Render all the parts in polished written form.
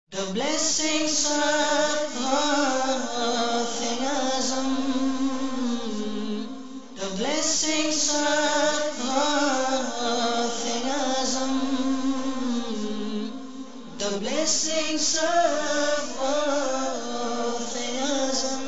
The blessings of Ghafirazam, the blessings of Ghafirazam, the blessings of Ghafirazam.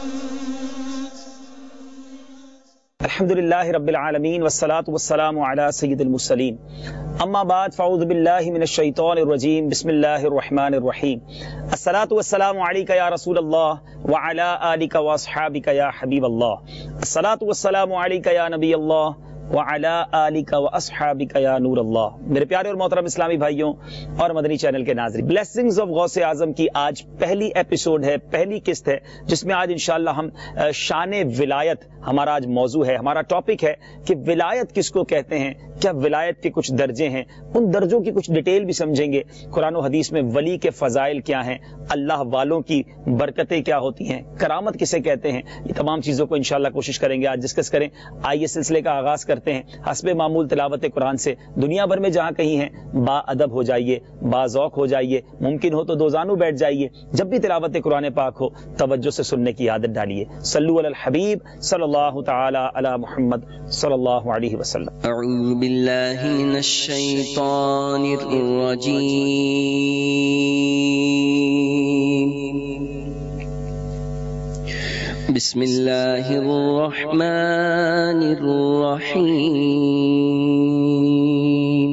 الحمدللہ رب العالمین والصلاة والسلام علی سید المرسلین اما بعد فاعوذ باللہ من الشیطان الرجیم بسم اللہ الرحمن الرحیم الصلاة والسلام علیک یا رسول اللہ وعلی آلک واصحابک یا حبیب اللہ الصلاة والسلام علیک یا نبی اللہ وعلی آلک واصحابک یا نور اللہ. میرے پیارے اور محترم اسلامی بھائیوں اور مدنی چینل کے ناظرین، بلیسنگز آف غوث اعظم کی آج پہلی ایپیسوڈ ہے، پہلی قسط ہے، جس میں آج انشاءاللہ ہم شان ولایت ہمارا آج موضوع ہے، ہمارا ٹاپک ہے کہ ولایت کس کو کہتے ہیں، کیا ولایت کے کچھ درجے ہیں، ان درجوں کی کچھ ڈیٹیل بھی سمجھیں گے. قرآن و حدیث میں ولی کے فضائل کیا ہیں، اللہ والوں کی برکتیں کیا ہوتی ہیں، کرامت کسے کہتے ہیں، یہ تمام چیزوں کو انشاءاللہ کوشش کریں گے آج ڈسکس کریں. آئیے سلسلے کا آغاز کرتے ہیں. حسب معمول تلاوت قرآن سے دنیا بھر میں جہاں کہیں ہیں با ادب ہو جائیے، با ذوق ہو جائیے، ممکن ہو تو دو زانو بیٹھ جائیے. جب بھی تلاوت قرآن پاک ہو توجہ سے سننے کی عادت ڈالیے. صلو علی الحبیب صلی اللہ تعالی علی محمد صلی اللہ علیہ وسلم. اعوذ باللہ من الشیطان الرجیم. بسم اللہ الرحمن الرحیم.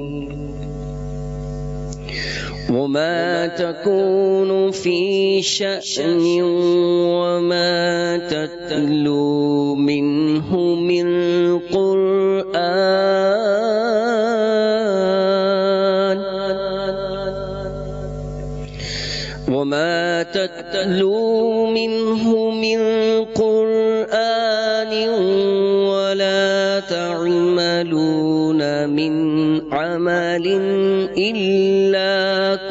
وما تكون في شأن وما تتلو منه من قرآن وما تتلو منه من قرآن ولا تعملون من عمل إلا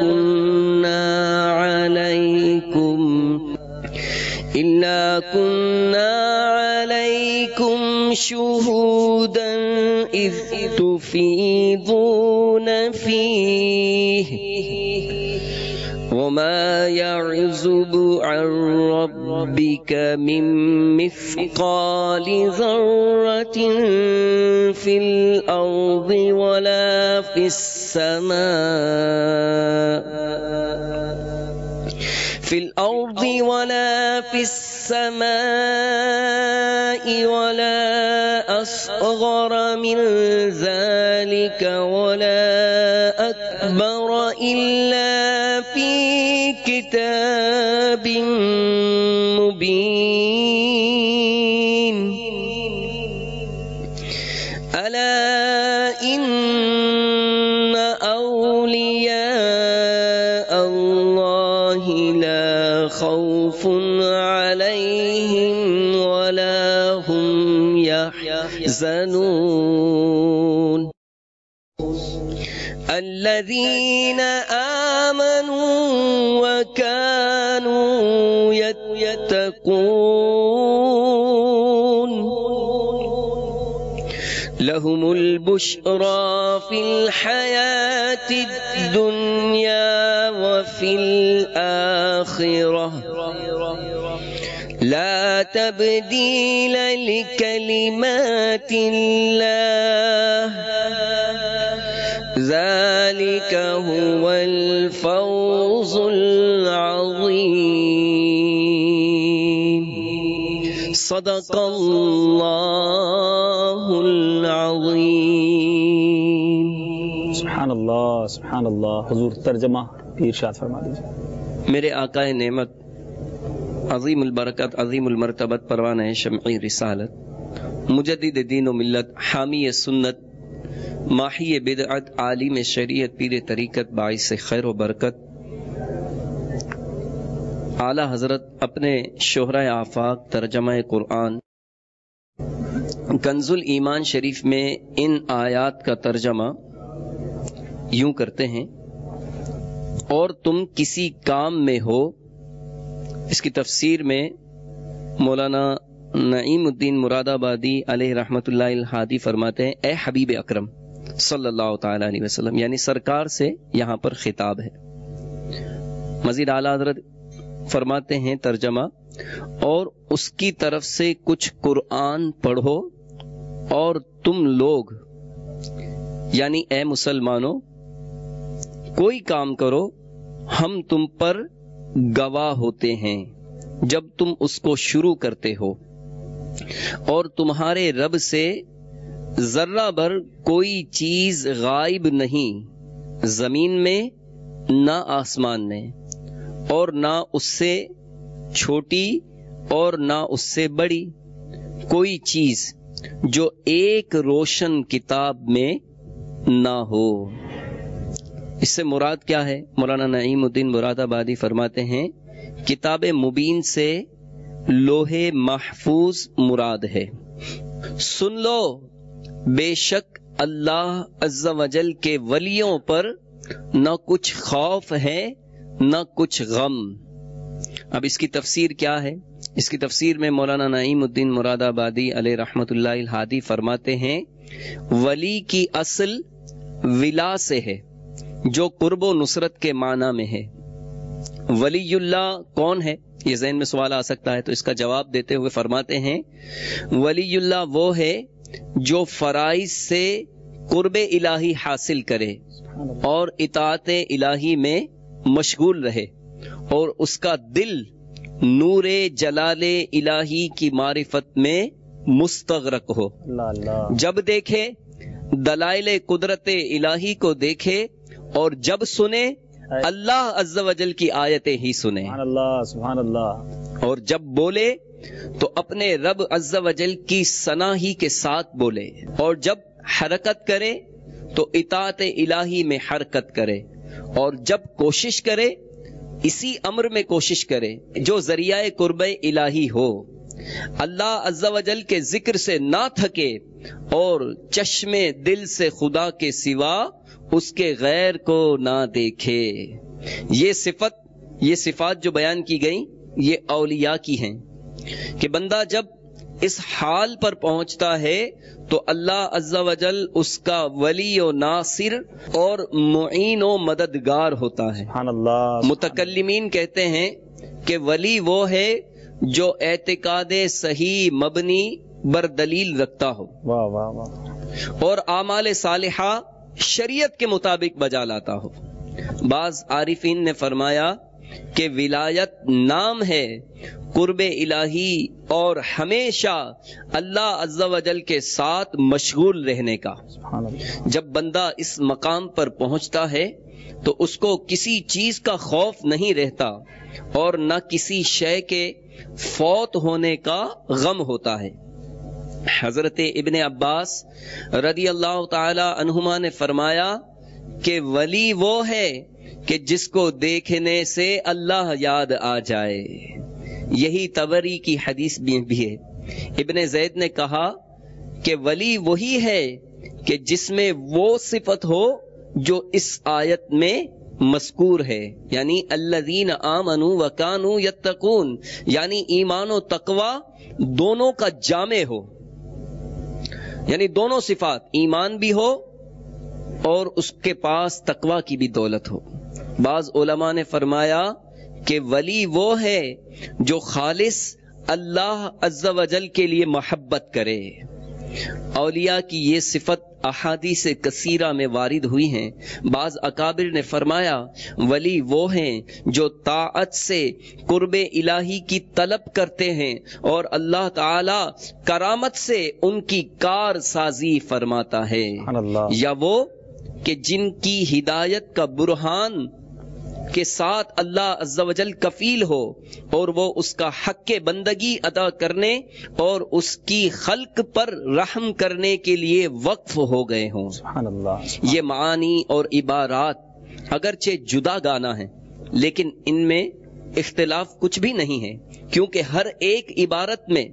كنا عليكم شهودا إذ تفيضون فيه وما يعزب عن ربك من مثقال ذرة في الأرض ولا في السماء ولا أصغر من ذلك ولا أكبر إلا في كتاب مبين. ألا إن أولياء الله لا خوف عليهم ولا هم يحزنون. الذين آمنوا وكانوا يتقون لهم البشرى في الحياة الدنيا وفي الآخرة لا تبديل لكلمات الله ذلك هو الفوز العظيم. صدق اللہ العظیم. سبحان اللہ سبحان اللہ. حضور ترجمہ بھی ارشاد فرما دیجیے. میرے آقا نعمت، عظیم البرکت، عظیم المرتبت، پروانہ شمعی رسالت، مجدد دین و ملت، حامی سنت، ماحی بدعت، عالم شریعت، پیر طریقت، باعث خیر و برکت، اعلی حضرت اپنے شہرۂ آفاق ترجمہ قرآن کنز الایمان شریف میں ان آیات کا ترجمہ یوں کرتے ہیں: اور تم کسی کام میں ہو. اس کی تفسیر میں مولانا نعیم الدین مراد آبادی علیہ رحمۃ اللہ الہادی فرماتے ہیں: اے حبیب اکرم صلی اللہ تعالی علیہ وسلم، یعنی سرکار سے یہاں پر خطاب ہے. مزید اعلیٰ حضرت فرماتے ہیں ترجمہ، اور اس کی طرف سے کچھ قرآن پڑھو اور تم لوگ یعنی اے مسلمانوں کوئی کام کرو، ہم تم پر گواہ ہوتے ہیں جب تم اس کو شروع کرتے ہو، اور تمہارے رب سے ذرہ بھر کوئی چیز غائب نہیں، زمین میں نہ آسمان میں، اور نہ اس سے چھوٹی اور نہ اس سے بڑی کوئی چیز جو ایک روشن کتاب میں نہ ہو۔ اس سے مراد کیا ہے؟ مولانا نعیم الدین مراد آبادی فرماتے ہیں کتاب مبین سے لوح محفوظ مراد ہے۔ سن لو بے شک اللہ عز و جل کے ولیوں پر نہ کچھ خوف ہے نہ کچھ غم۔ اب اس کی تفسیر کیا ہے؟ اس کی تفسیر میں مولانا نعیم الدین مراد آبادی علیہ رحمت اللہ الہادی فرماتے ہیں ولی کی اصل ولا سے ہے جو قرب و نصرت کے معنی میں ہے۔ ولی اللہ کون ہے؟ یہ ذہن میں سوال آ سکتا ہے، تو اس کا جواب دیتے ہوئے فرماتے ہیں ولی اللہ وہ ہے جو فرائض سے قرب الہی حاصل کرے اور اطاعت الہی میں مشغول رہے، اور اس کا دل نور جلال الہی کی معرفت میں مستغرق ہو، جب دیکھے دلائل قدرت الہی کو دیکھے، اور جب سنے اللہ عز و جل کی آیتیں ہی سنے، سبحان اللہ، اور جب بولے تو اپنے رب عز و جل کی ثنا ہی کے ساتھ بولے، اور جب حرکت کرے تو اطاعت الہی میں حرکت کرے، اور جب کوشش کرے اسی امر میں کوشش کرے جو ذریعہ قرب الہی ہو، اللہ عز و جل کے ذکر سے نہ تھکے، اور چشم دل سے خدا کے سوا اس کے غیر کو نہ دیکھے۔ یہ صفات جو بیان کی گئی یہ اولیاء کی ہیں کہ بندہ جب اس حال پر پہنچتا ہے تو اللہ عز و جل اس کا ولی و ناصر اور معین و مددگار ہوتا ہے۔ سبحان اللہ۔ متکلمین کہتے ہیں کہ ولی وہ ہے جو اعتقاد صحیح مبنی بر دلیل رکھتا ہو، واہ واہ واہ، اور اعمال صالحہ شریعت کے مطابق بجا لاتا ہو۔ بعض عارفین نے فرمایا کہ ولایت نام ہے قرب الہی اور ہمیشہ اللہ عز و جل کے ساتھ مشغول رہنے کا۔ سبحان اللہ۔ جب بندہ اس مقام پر پہنچتا ہے تو اس کو کسی چیز کا خوف نہیں رہتا، اور نہ کسی شے کے فوت ہونے کا غم ہوتا ہے۔ حضرت ابن عباس رضی اللہ تعالی عنہما نے فرمایا کہ ولی وہ ہے کہ جس کو دیکھنے سے اللہ یاد آ جائے۔ یہی طبری کی حدیث بھی ہے۔ ابن زید نے کہا کہ ولی وہی ہے کہ جس میں وہ صفت ہو جو اس آیت میں مذکور ہے، یعنی الذین آمنوا وکانوا یتقون، یعنی ایمان و تقوی دونوں کا جامع ہو، یعنی دونوں صفات، ایمان بھی ہو اور اس کے پاس تقوی کی بھی دولت ہو۔ بعض علماء نے فرمایا کہ ولی وہ ہے جو خالص اللہ عز و جل کے لیے محبت کرے۔ اولیاء کی یہ صفت احادیث کثیرہ میں وارد ہوئی ہیں۔ بعض اکابر نے فرمایا ولی وہ ہیں جو طاعت سے قرب الہی کی طلب کرتے ہیں، اور اللہ تعالی کرامت سے ان کی کار سازی فرماتا ہے، یا وہ کہ جن کی ہدایت کا برہان کے ساتھ اللہ عز و جل کفیل ہو، اور وہ اس کا حق بندگی ادا کرنے اور اس کی خلق پر رحم کرنے کے لیے وقف ہو گئے ہوں۔ سبحان اللہ۔ یہ معانی اور عبارات اگرچہ جدا گانا ہیں، لیکن ان میں اختلاف کچھ بھی نہیں ہے، کیونکہ ہر ایک عبارت میں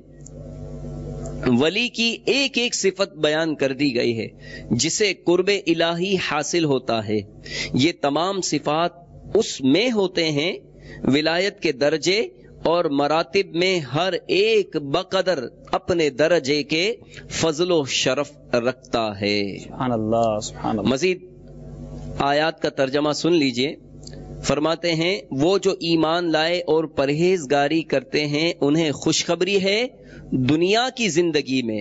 ولی کی ایک ایک صفت بیان کر دی گئی ہے جسے قرب الہی حاصل ہوتا ہے۔ یہ تمام صفات اس میں ہوتے ہیں، ولایت کے درجے اور مراتب میں ہر ایک بقدر اپنے درجے کے فضل و شرف رکھتا ہے۔ سبحان اللہ، سبحان اللہ۔ مزید آیات کا ترجمہ سن لیجئے۔ فرماتے ہیں وہ جو ایمان لائے اور پرہیزگاری کرتے ہیں انہیں خوشخبری ہے دنیا کی زندگی میں.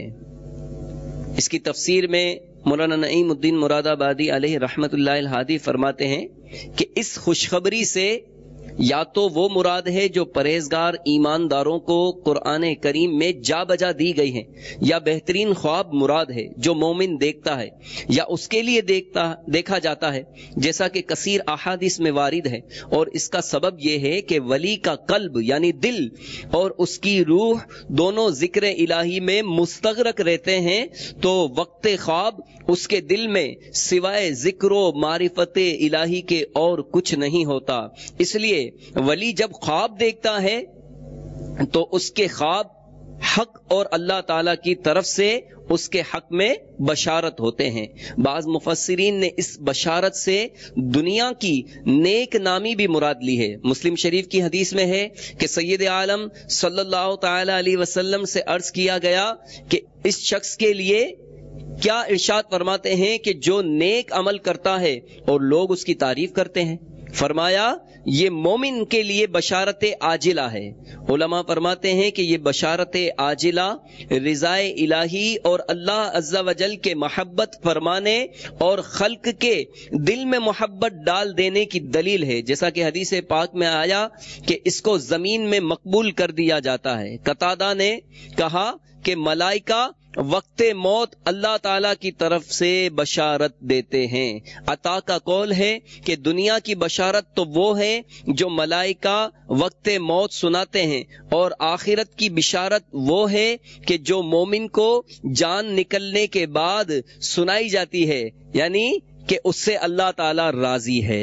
اس کی تفسیر میں مولانا نعیم الدین مراد آبادی علیہ رحمت اللہ الہادی فرماتے ہیں کہ اس خوشخبری سے یا تو وہ مراد ہے جو پرہیزگار ایمانداروں کو قرآن کریم میں جا بجا دی گئی ہیں، یا بہترین خواب مراد ہے جو مومن دیکھتا ہے یا اس کے لیے دیکھا جاتا ہے، جیسا کہ کثیر احادیث میں وارد ہے. اور اس کا سبب یہ ہے کہ ولی کا قلب یعنی دل اور اس کی روح دونوں ذکر الہی میں مستغرق رہتے ہیں، تو وقت خواب اس کے دل میں سوائے ذکر و معرفت الہی کے اور کچھ نہیں ہوتا. اس لیے ولی جب خواب دیکھتا ہے تو اس کے خواب حق اور اللہ تعالی کی طرف سے اس کے حق میں بشارت ہوتے ہیں. بعض مفسرین نے اس بشارت سے دنیا کی نیک نامی بھی مراد لی ہے. مسلم شریف کی حدیث میں ہے کہ سید عالم صلی اللہ تعالی علیہ وسلم سے عرض کیا گیا کہ اس شخص کے لیے کیا ارشاد فرماتے ہیں کہ جو نیک عمل کرتا ہے اور لوگ اس کی تعریف کرتے ہیں. فرمایا یہ مومن کے لیے بشارت عاجلہ ہے. علماء فرماتے ہیں کہ یہ بشارت عاجلہ رضائے الہی اور اللہ عز و جل کے محبت فرمانے اور خلق کے دل میں محبت ڈال دینے کی دلیل ہے، جیسا کہ حدیث پاک میں آیا کہ اس کو زمین میں مقبول کر دیا جاتا ہے. قتادہ نے کہا کہ ملائکہ وقت موت اللہ تعالی کی طرف سے بشارت دیتے ہیں. عطا کا قول ہے کہ دنیا کی بشارت تو وہ ہے جو ملائکہ وقت موت سناتے ہیں، اور آخرت کی بشارت وہ ہے کہ جو مومن کو جان نکلنے کے بعد سنائی جاتی ہے، یعنی کہ اس سے اللہ تعالی راضی ہے.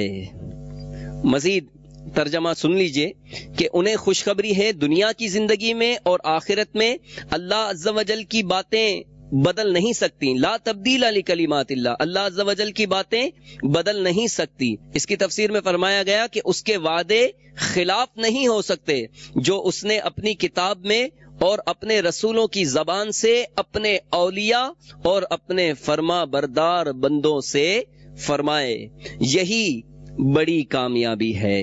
مزید ترجمہ سن لیجئے کہ انہیں خوشخبری ہے دنیا کی زندگی میں اور آخرت میں اللہ عز و جل کی باتیں بدل نہیں سکتی. لا تبدیل لکلمات اللہ، اللہ عز و جل کی باتیں بدل نہیں سکتی. اس کی تفسیر میں فرمایا گیا کہ اس کے وعدے خلاف نہیں ہو سکتے جو اس نے اپنی کتاب میں اور اپنے رسولوں کی زبان سے اپنے اولیاء اور اپنے فرما بردار بندوں سے فرمائے. یہی بڑی کامیابی ہے.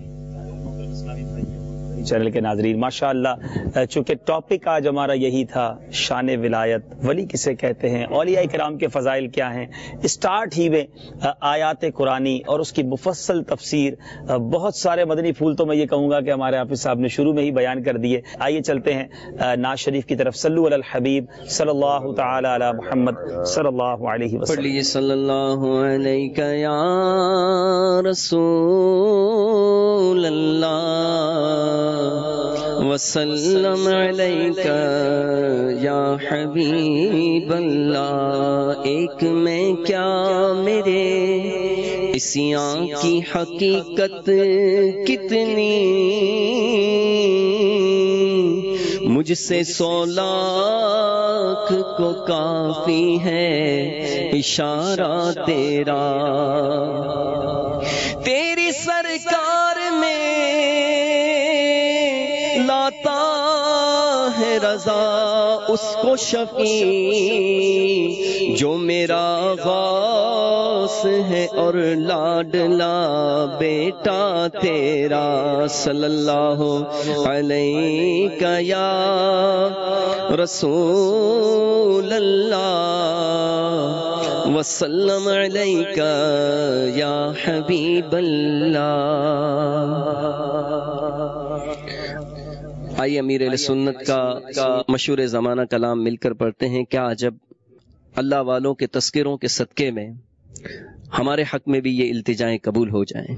چینل کے ناظرین ماشاءاللہ، چونکہ ٹاپک آج ہمارا یہی تھا شان ولایت، ولی کسے کہتے ہیں، اولیاء کرام کے فضائل کیا ہیں، اسٹارٹ ہی میں آیات قرآنی اور اس کی مفصل تفسیر، بہت سارے مدنی پھول تو میں یہ کہوں گا کہ ہمارے حافظ صاحب نے شروع میں ہی بیان کر دیے. آئیے چلتے ہیں نعت شریف کی طرف. صلو علی الحبیب صلی اللہ تعالی علی محمد صلی اللہ علیہ وسلم. پڑھیے صلی اللہ علیہ یا رسول اللہ وسلم علیک یا حبیب اللہ. ایک میں کیا میرے اسیاں کی حقیقت کتنی، مجھ سے 100 لاکھ کو کافی ہے اشارہ تیرا. تیری سرکار میں لاتا ہے رضا اس کو شفیع جو میرا غوث ہے اور لاڈلا بیٹا تیرا. صلی اللہ علیہ یا رسول اللہ وسلم علیک یا حبیب اللہ. آئیے امیر اہل سنت کا مشہور زمانہ کلام مل کر پڑھتے ہیں. کیا عجب اللہ والوں کے تذکروں کے صدقے میں ہمارے حق میں بھی یہ التجائیں قبول ہو جائیں.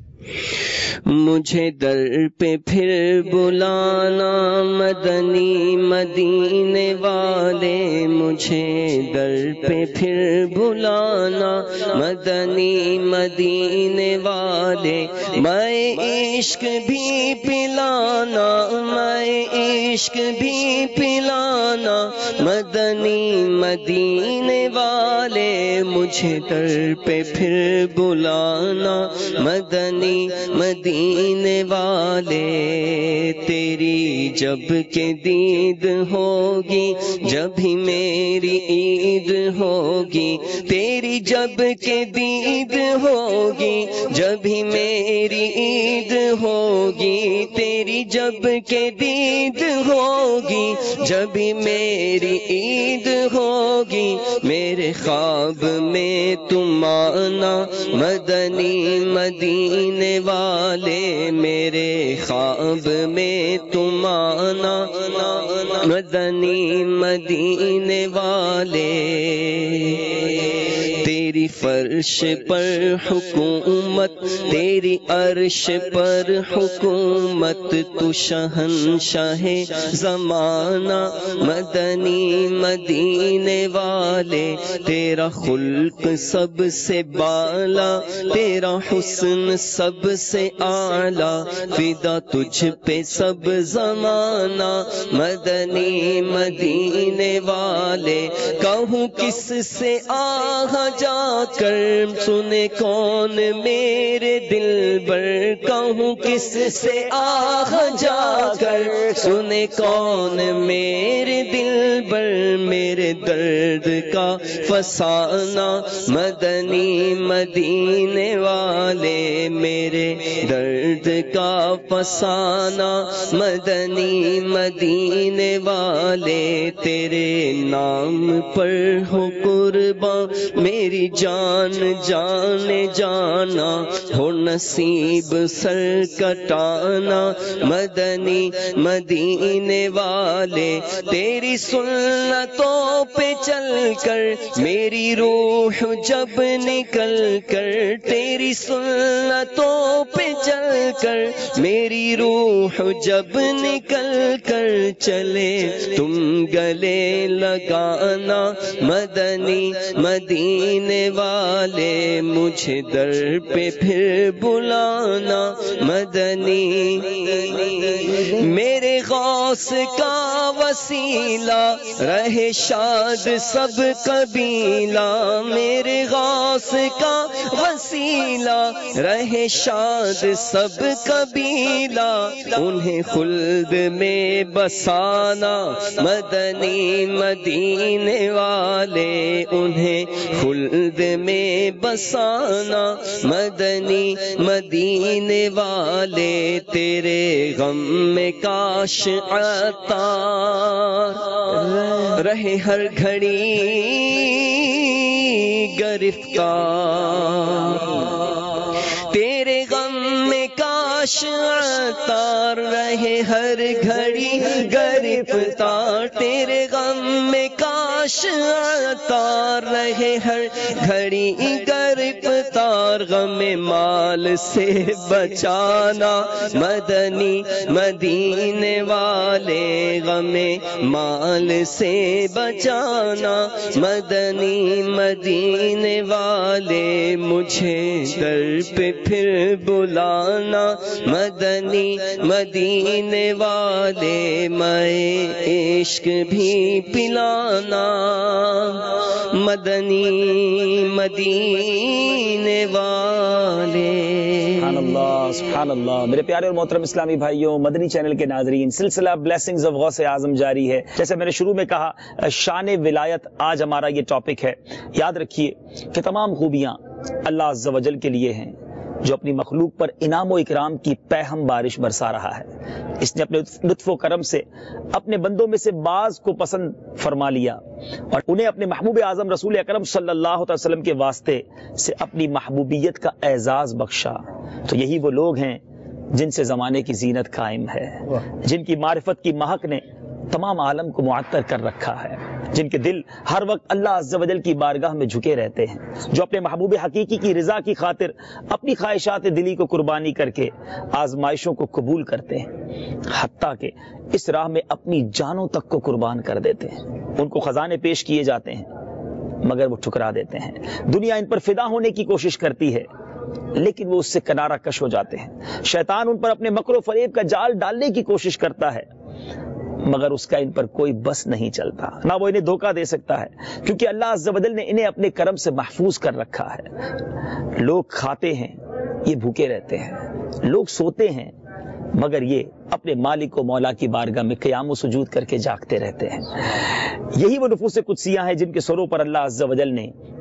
مجھے در پہ پھر بلانا مدنی مدینے والے، مجھے در پہ پھر بلانا مدنی مدینے والے. میں عشق بھی پلانا، میں عشق بھی پلانا مدنی مدینے والے. مجھے در پہ پھر بلانا مدنی مدینے والے. تیری جب کہ دید ہوگی جب ہی میری عید ہوگی، تیری تیری جب کے دید ہوگی جب ہی میری عید ہوگی، تیری جب کے دید ہوگی جب ہی میری عید ہوگی، میرے خواب میں تم آنا مدنی مدینے والے، میرے خواب میں تم آنا مدنی مدینے والے، تیری فرش پر حکومت تیری عرش پر حکومت، تو شہنشاہ زمانہ مدنی مدینے والے، تیرا خلق سب سے بالا تیرا حسن سب سے اعلیٰ، فدا تجھ پہ سب زمانہ مدنی مدینے والے، کہوں کس سے آہ جا کر سنے کون میرے دل بر، کہوں کس سے آہ جا کر سنے کون میرے دل بر، میرے درد کا فسانہ مدنی مدینے والے، میرے درد کا فسانہ مدنی مدینے والے، تیرے نام پر ہو قربان میری جان جان جانا، ہو نصیب سر کٹانا مدنی مدینے والے، تیری سنتوں پہ چل کر میری روح جب نکل کر، تیری سنتوں پہ چل کر میری روح جب نکل کر چلے، تم گلے لگانا مدنی مدینے والے، مجھے در پہ پھر بلانا مدنی، میرے غوث کا وسیلہ رہے شاد سب قبیلہ، میرے غوث کا وسیلہ رہے شاد سب قبیلہ، انہیں خلد میں بسانا مدنی مدینے والے، انہیں خلد میں بسانا مدنی مدینے والے، تیرے غم میں کاش عطار رہے ہر گھڑی گرفتار، تیرے غم میں کاش عطار رہے ہر گھڑی گرفتار، تیرے غم میں کاش عطار رہے ہر گھڑی گرفتار، غم مال سے بچانا مدنی مدینے والے، غم مال سے بچانا مدنی مدینے والے، مجھے در پہ پھر بلانا مدنی مدینے والے، میں عشق بھی پلانا مدنی مدینے والے۔ سبحان اللہ سبحان اللہ۔ میرے پیارے اور محترم اسلامی بھائیوں، مدنی چینل کے ناظرین، سلسلہ بلیسنگز آف غوث اعظم جاری ہے۔ جیسے میں نے شروع میں کہا، شان ولایت آج ہمارا یہ ٹاپک ہے۔ یاد رکھیے کہ تمام خوبیاں اللہ عز و جل کے لیے ہیں، جو اپنی مخلوق پر انعام و اکرام کی پہم بارش برسا رہا ہے۔ اس نے اپنے لطف و کرم سے اپنے بندوں میں سے بعض کو پسند فرما لیا اور انہیں اپنے محبوب اعظم رسول اکرم صلی اللہ علیہ وسلم کے واسطے سے اپنی محبوبیت کا اعزاز بخشا۔ تو یہی وہ لوگ ہیں جن سے زمانے کی زینت قائم ہے، جن کی معرفت کی مہک نے تمام عالم کو معطر کر رکھا ہے، جن کے دل ہر وقت اللہ عز و جل کی بارگاہ میں جھکے رہتے ہیں، جو اپنے محبوب حقیقی کی رضا کی خاطر اپنی خواہشات دلی کو قربانی کر کے آزمائشوں کو قبول کرتے ہیں، حتیٰ کہ اس راہ میں اپنی جانوں تک کو قربان کر دیتے ہیں۔ ان کو خزانے پیش کیے جاتے ہیں مگر وہ ٹھکرا دیتے ہیں۔ دنیا ان پر فدا ہونے کی کوشش کرتی ہے لیکن وہ اس سے کنارہ کش ہو جاتے ہیں۔ شیطان ان پر اپنے مکر و فریب کا جال ڈالنے کی کوشش کرتا ہے مگر اس کا ان پر کوئی بس نہیں چلتا، نہ وہ انہیں دھوکہ دے سکتا ہے، کیونکہ اللہ عز و جل نے انہیں اپنے کرم سے محفوظ کر رکھا ہے۔ لوگ کھاتے ہیں یہ بھوکے رہتے ہیں، لوگ سوتے ہیں مگر یہ اپنے مالک و مولا کی بارگاہ میں قیام و سجود کر کے جاگتے رہتے ہیں۔ یہی وہ نفوس قدسیاں ہیں جن کے سروں پر اللہ عز و جل نے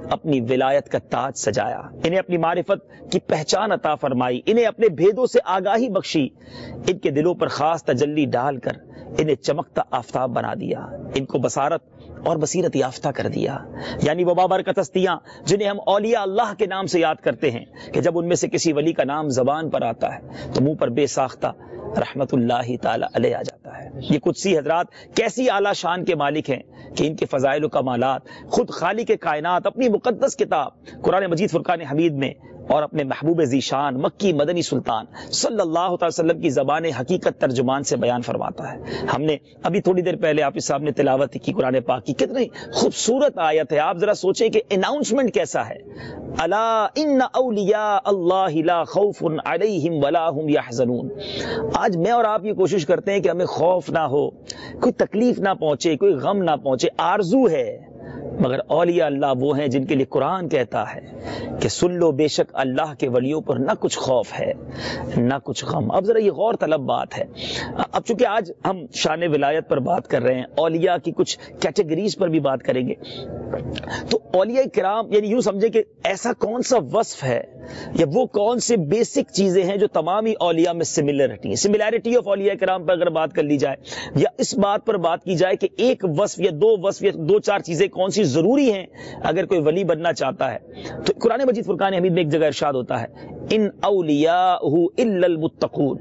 اپنی ولایت کا تاج سجایا، انہیں اپنی معرفت کی پہچان عطا فرمائی، انہیں اپنے بھیدوں سے آگاہی بخشی، ان کے دلوں پر خاص تجلی ڈال کر انہیں چمکتا آفتاب بنا دیا، ان کو بصارت اور بصیرت یافتہ کر دیا۔ یعنی وہ بابرکت ہستیاں جنہیں ہم اولیاء اللہ کے نام سے یاد کرتے ہیں کہ جب ان میں سے کسی ولی کا نام زبان پر آتا ہے تو منہ پر بے ساختہ رحمت اللہ تعالی علیہ آ جاتا ہے۔ یہ قدسی حضرات کیسی اعلیٰ شان کے مالک ہیں کہ ان کے فضائل و کمالات خود خالق کائنات اپنی مقدس کتاب قرآن مجید فرقان حمید میں اور اپنے محبوب ذیشان مکی مدنی سلطان صلی اللہ تعالی وسلم کی زبان حقیقت ترجمان سے بیان فرماتا ہے۔ ہم نے ابھی تھوڑی دیر پہلے آپ کے سامنے تلاوت کی قرآن پاک کی، کتنی خوبصورت آیت ہے۔ آپ ذرا سوچیں کہ اناؤنسمنٹ کیسا ہے، الا ان اولیاء اللہ لا خوف علیہم ولا هم یحزنون۔ آج میں اور آپ یہ کوشش کرتے ہیں کہ ہمیں خوف نہ ہو، کوئی تکلیف نہ پہنچے، کوئی غم نہ پہنچے، آرزو ہے، مگر اولیاء اللہ وہ ہیں جن کے لیے قرآن کہتا ہے کہ سن لو بے شک اللہ کے ولیوں پر نہ کچھ خوف ہے نہ کچھ غم۔ اب ذرا یہ غور طلب بات ہے، اب چونکہ آج ہم شان ولایت پر بات کر رہے ہیں، اولیاء کی کچھ کیٹیگریز پر بھی بات کریں گے، تو اولیاء کرام یعنی یوں سمجھے کہ ایسا کون سا وصف ہے یا وہ کون سے بیسک چیزیں ہیں جو تمام ہی اولیاء میں سملرٹی ہے۔ سملیرٹی آف اولیاء کرام پر اگر بات کر لی جائے یا اس بات پر بات کی جائے کہ ایک وصف یا دو چار چیزیں کون سی ضروری ہیں اگر کوئی ولی بننا چاہتا ہے، تو قرآن مجید فرقان حمید میں ایک جگہ ارشاد ہوتا ہے ان اولیاءہ الا المتقون،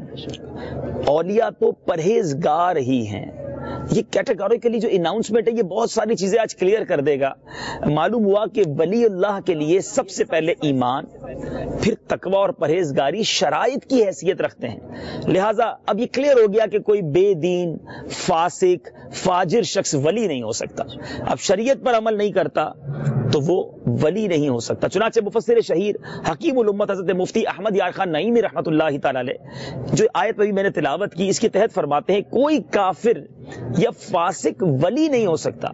اولیاء تو پرہیزگار ہی ہیں۔ یہ کیٹیگوریکلی جو اناؤنسمنٹ ہے یہ بہت ساری چیزیں آج کلیئر کر دے گا۔ معلوم ہوا کہ ولی اللہ کے لیے سب سے پہلے ایمان، پھر تقوی اور پرہیزگاری شرائط کی حیثیت رکھتے ہیں۔ لہٰذا اب یہ کلیئر ہو گیا کہ کوئی بے دین، فاسق، فاجر شخص ولی نہیں ہو سکتا۔ اب شریعت پر عمل نہیں کرتا تو وہ ولی نہیں ہو سکتا۔ چنانچہ مفسر شہیر حکیم الامت حضرت مفتی احمد یار خان نعیمی رحمۃ اللہ تعالی علیہ جو آیت ابھی میں نے تلاوت کی اس کے تحت فرماتے ہیں کوئی کافر یا فاسق ولی نہیں ہو سکتا۔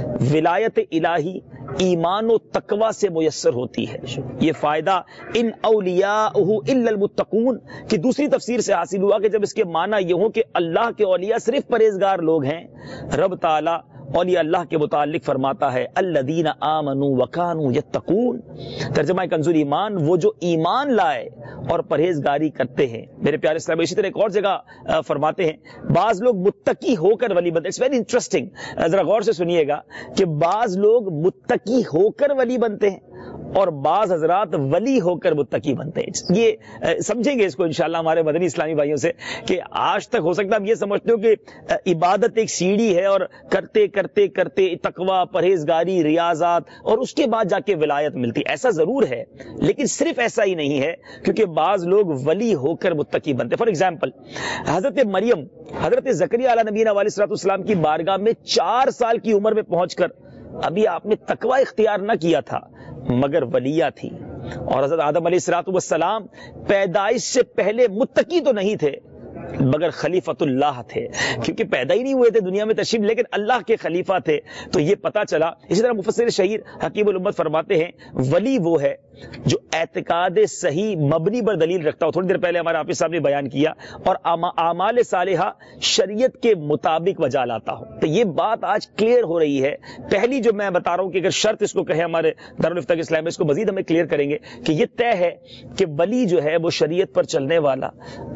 ولایت الہی ایمان و تقوی سے میسر ہوتی ہے۔ یہ فائدہ ان اولیاءہ الا المتقون کی دوسری تفسیر سے حاصل ہوا کہ جب اس کے معنی یہ ہو کہ اللہ کے اولیاء صرف پرہیزگار لوگ ہیں، رب تعالی اولیاء اللہ کے متعلق فرماتا ہے الذین آمنوا وکانوا یتقون، ترجمہ کنز ایمان وہ جو ایمان لائے اور پرہیزگاری کرتے ہیں۔ میرے پیارے اسلام، اسی طرح ایک اور جگہ فرماتے ہیں بعض لوگ متقی ہو کر ولی بنتے ہیں۔ اٹس ویری انٹرسٹنگ، ذرا غور سے سنیے گا کہ بعض لوگ متقی ہو کر ولی بنتے ہیں اور بعض حضرات ولی ہو کر متقی بنتے ہیں۔ یہ سمجھیں گے اس کو انشاءاللہ ہمارے مدنی اسلامی بھائیوں سے کہ آج تک ہو سکتا ہے ہم یہ سمجھتے ہو کہ عبادت ایک سیڑھی ہے اور کرتے کرتے کرتے تقوی، پرہیزگاری، ریاضات اور اس کے بعد جا کے ولایت ملتی۔ ایسا ضرور ہے لیکن صرف ایسا ہی نہیں ہے، کیونکہ بعض لوگ ولی ہو کر متقی بنتے۔ فار ایگزامپل حضرت مریم، حضرت زکریا علیہ نبینا علیہ السلام کی بارگاہ میں 4 سال کی عمر میں پہنچ کر ابھی آپ نے تقوی اختیار نہ کیا تھا مگر ولیہ تھی، اور حضرت آدم علیہ السلام پیدائش سے پہلے متقی تو نہیں تھے مگر خلیفۃ اللہ تھے، کیونکہ پیدا ہی نہیں ہوئے تھے دنیا میں تشریف، لیکن اللہ کے خلیفہ تھے۔ تو یہ پتا چلا۔ اسی طرح مفسر شہیر حکیم الامت فرماتے ہیں ولی وہ ہے جو اعتقاد صحیح مبنی پر دلیل رکھتا ہو، تھوڑی دیر پہلے ہمارے حافظ صاحب نے بیان کیا، اور اعمال صالحہ شریعت کے مطابق وجہ لاتا ہو۔ تو یہ بات آج کلیئر ہو رہی ہے۔ پہلی جو میں بتا رہا ہوں کہ اگر شرط اس کو کہے ہمارے دارالفتہ اسلام میں، اس کو مزید ہمیں کلیئر کریں گے کہ یہ طے ہے کہ ولی جو ہے وہ شریعت پر چلنے والا،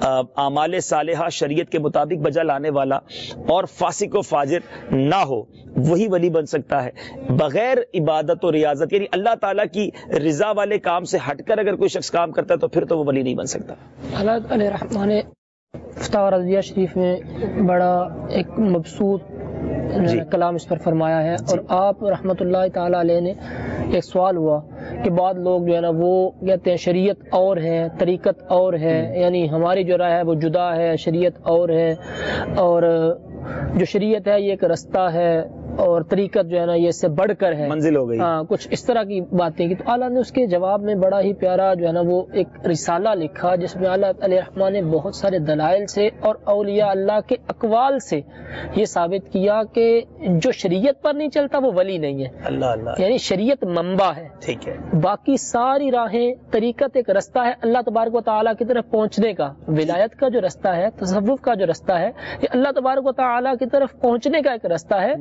اعمال صالحہ شریعت کے مطابق بجا لانے والا اور فاسق و فاجر نہ ہو، وہی ولی بن سکتا ہے۔ بغیر عبادت و ریاضت یعنی اللہ تعالیٰ کی رضا والے کام سے ہٹ کر اگر کوئی شخص کام کرتا ہے تو پھر تو وہ ولی نہیں بن سکتا۔ حضرت علیہ رحمہ نے فتاوی رضویہ شریف میں بڑا ایک مبسوط کلام اس پر فرمایا ہے، اور آپ رحمۃ اللہ تعالی علیہ نے ایک سوال ہوا کہ بعض لوگ جو ہے نا وہ کہتے ہیں شریعت اور ہے، طریقت اور ہے، یعنی ہماری جو رائے ہے وہ جدا ہے، شریعت اور ہے، اور جو شریعت ہے یہ ایک رستہ ہے اور طریقت جو ہے نا یہ اس سے بڑھ کر ہے، منزل ہو گئی۔ ہاں، کچھ اس طرح کی باتیں کی۔ تو اعلیٰ نے اس کے جواب میں بڑا ہی پیارا جو ہے نا وہ ایک رسالہ لکھا جس میں اعلیٰ علیہ الرحمٰن نے بہت سارے دلائل سے اور اولیاء اللہ کے اقوال سے یہ ثابت کیا کہ جو شریعت پر نہیں چلتا وہ ولی نہیں ہے۔ اللہ اللہ، یعنی شریعت منبع ہے، ٹھیک ہے، باقی ساری راہیں، طریقت ایک رستہ ہے اللہ تبارک و تعالیٰ کی طرف پہنچنے کا۔ ولایت کا جو رستہ ہے، تصوف کا جو رستہ ہے، یہ اللہ تبارک و تعالیٰ کی طرف پہنچنے کا ایک رستہ ہے۔ تو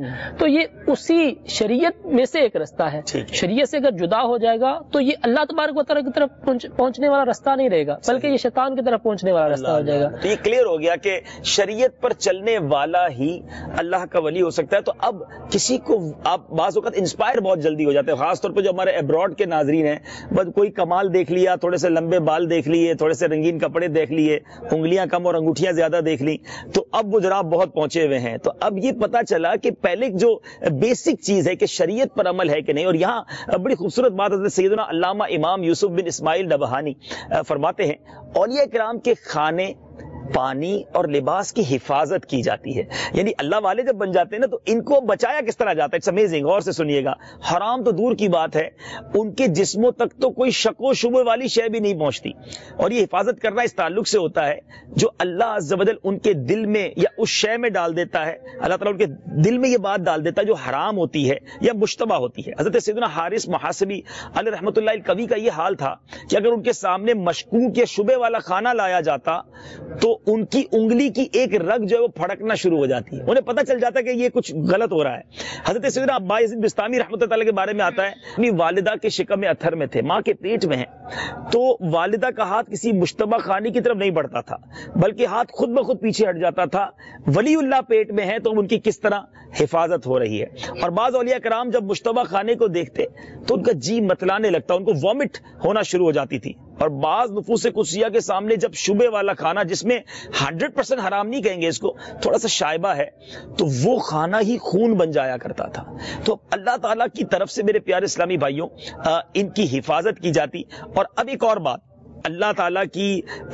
یہ اسی شریعت میں سے ایک راستہ ہے. شریعت سے اگر جدا ہو جائے گا تو یہ اللہ تبارک و تعالیٰ کی طرف پہنچنے والا راستہ نہیں رہے گا, بلکہ یہ شیطان کی طرف پہنچنے والا راستہ ہو جائے گا. تو یہ کلیئر ہو گیا کہ شریعت پر چلنے والا ہی اللہ کا ولی ہو سکتا ہے. تو اب کسی کو آپ بعض اوقات انسپائر بہت جلدی ہو جاتے ہیں, خاص طور پہ جو ہمارے ابراڈ کے ناظرین ہیں, بس کوئی کمال دیکھ لیا, تھوڑے سے لمبے بال دیکھ لیے, تھوڑے سے رنگین کپڑے دیکھ لیے, انگلیاں کم اور انگوٹھیاں زیادہ دیکھ لی, تو اب وہ جناب بہت پہنچے ہوئے ہیں. تو اب یہ پتا چلا کہ پہلے جو بیسک چیز ہے کہ شریعت پر عمل ہے کہ نہیں. اور یہاں بڑی خوبصورت بات حضرت سیدنا علامہ امام یوسف بن اسماعیل نبہانی فرماتے ہیں, اولیاء کرام کے کھانے, پانی اور لباس کی حفاظت کی جاتی ہے. یعنی اللہ والے جب بن جاتے ہیں نا تو ان کو بچایا کس طرح جاتا ہے. It's amazing. غور سے سنیے گا, حرام تو دور کی بات ہے, ان کے جسموں تک تو کوئی شک و شبہ والی شے بھی نہیں پہنچتی. اور یہ حفاظت کرنا اس تعلق سے ہوتا ہے جو اللہ عز و جل ان کے دل میں یا اس شے میں ڈال دیتا ہے, اللہ تعالیٰ ان کے دل میں یہ بات ڈال دیتا ہے جو حرام ہوتی ہے یا مشتبہ ہوتی ہے. حضرت سیدنا حارث محاسبی علیہ رحمۃ اللہ القوی کا یہ حال تھا کہ اگر ان کے سامنے مشکوک یا شبہ والا کھانا لایا جاتا تو ان کی انگلی کی ایک رگ جو ہے وہ پھڑکنا شروع ہو جاتی ہے, انہیں پتہ چل جاتا ہے کہ یہ کچھ غلط ہو رہا ہے. حضرت سیدنا عبا یزید بستامی رحمۃ اللہ کے بارے میں آتا ہے, اپنی والدہ کے شکم اتھر میں تھے, ماں کے پیٹ میں ہیں, تو والدہ کا ہاتھ کسی مشتبہ خانے کی طرف نہیں بڑھتا تھا بلکہ ہاتھ خود بخود پیچھے ہٹ جاتا تھا. ولی اللہ پیٹ میں ہے تو ان کی کس طرح حفاظت ہو رہی ہے. اور بعض اولیاء کرام جب مشتبہ خانے کو دیکھتے تو ان کا جی متلانے لگتا, ان کو وامٹ ہونا شروع ہو جاتی تھی. اور بعض نفوس قدسیہ کے سامنے جب شبہ والا کھانا, جس میں 100% حرام نہیں کہیں گے اس کو, تھوڑا سا شائبہ ہے, تو وہ کھانا ہی خون بن جایا کرتا تھا. تو اللہ تعالیٰ کی طرف سے میرے پیارے اسلامی بھائیوں ان کی حفاظت کی جاتی. اور اب ایک اور بات, اللہ تعالیٰ کی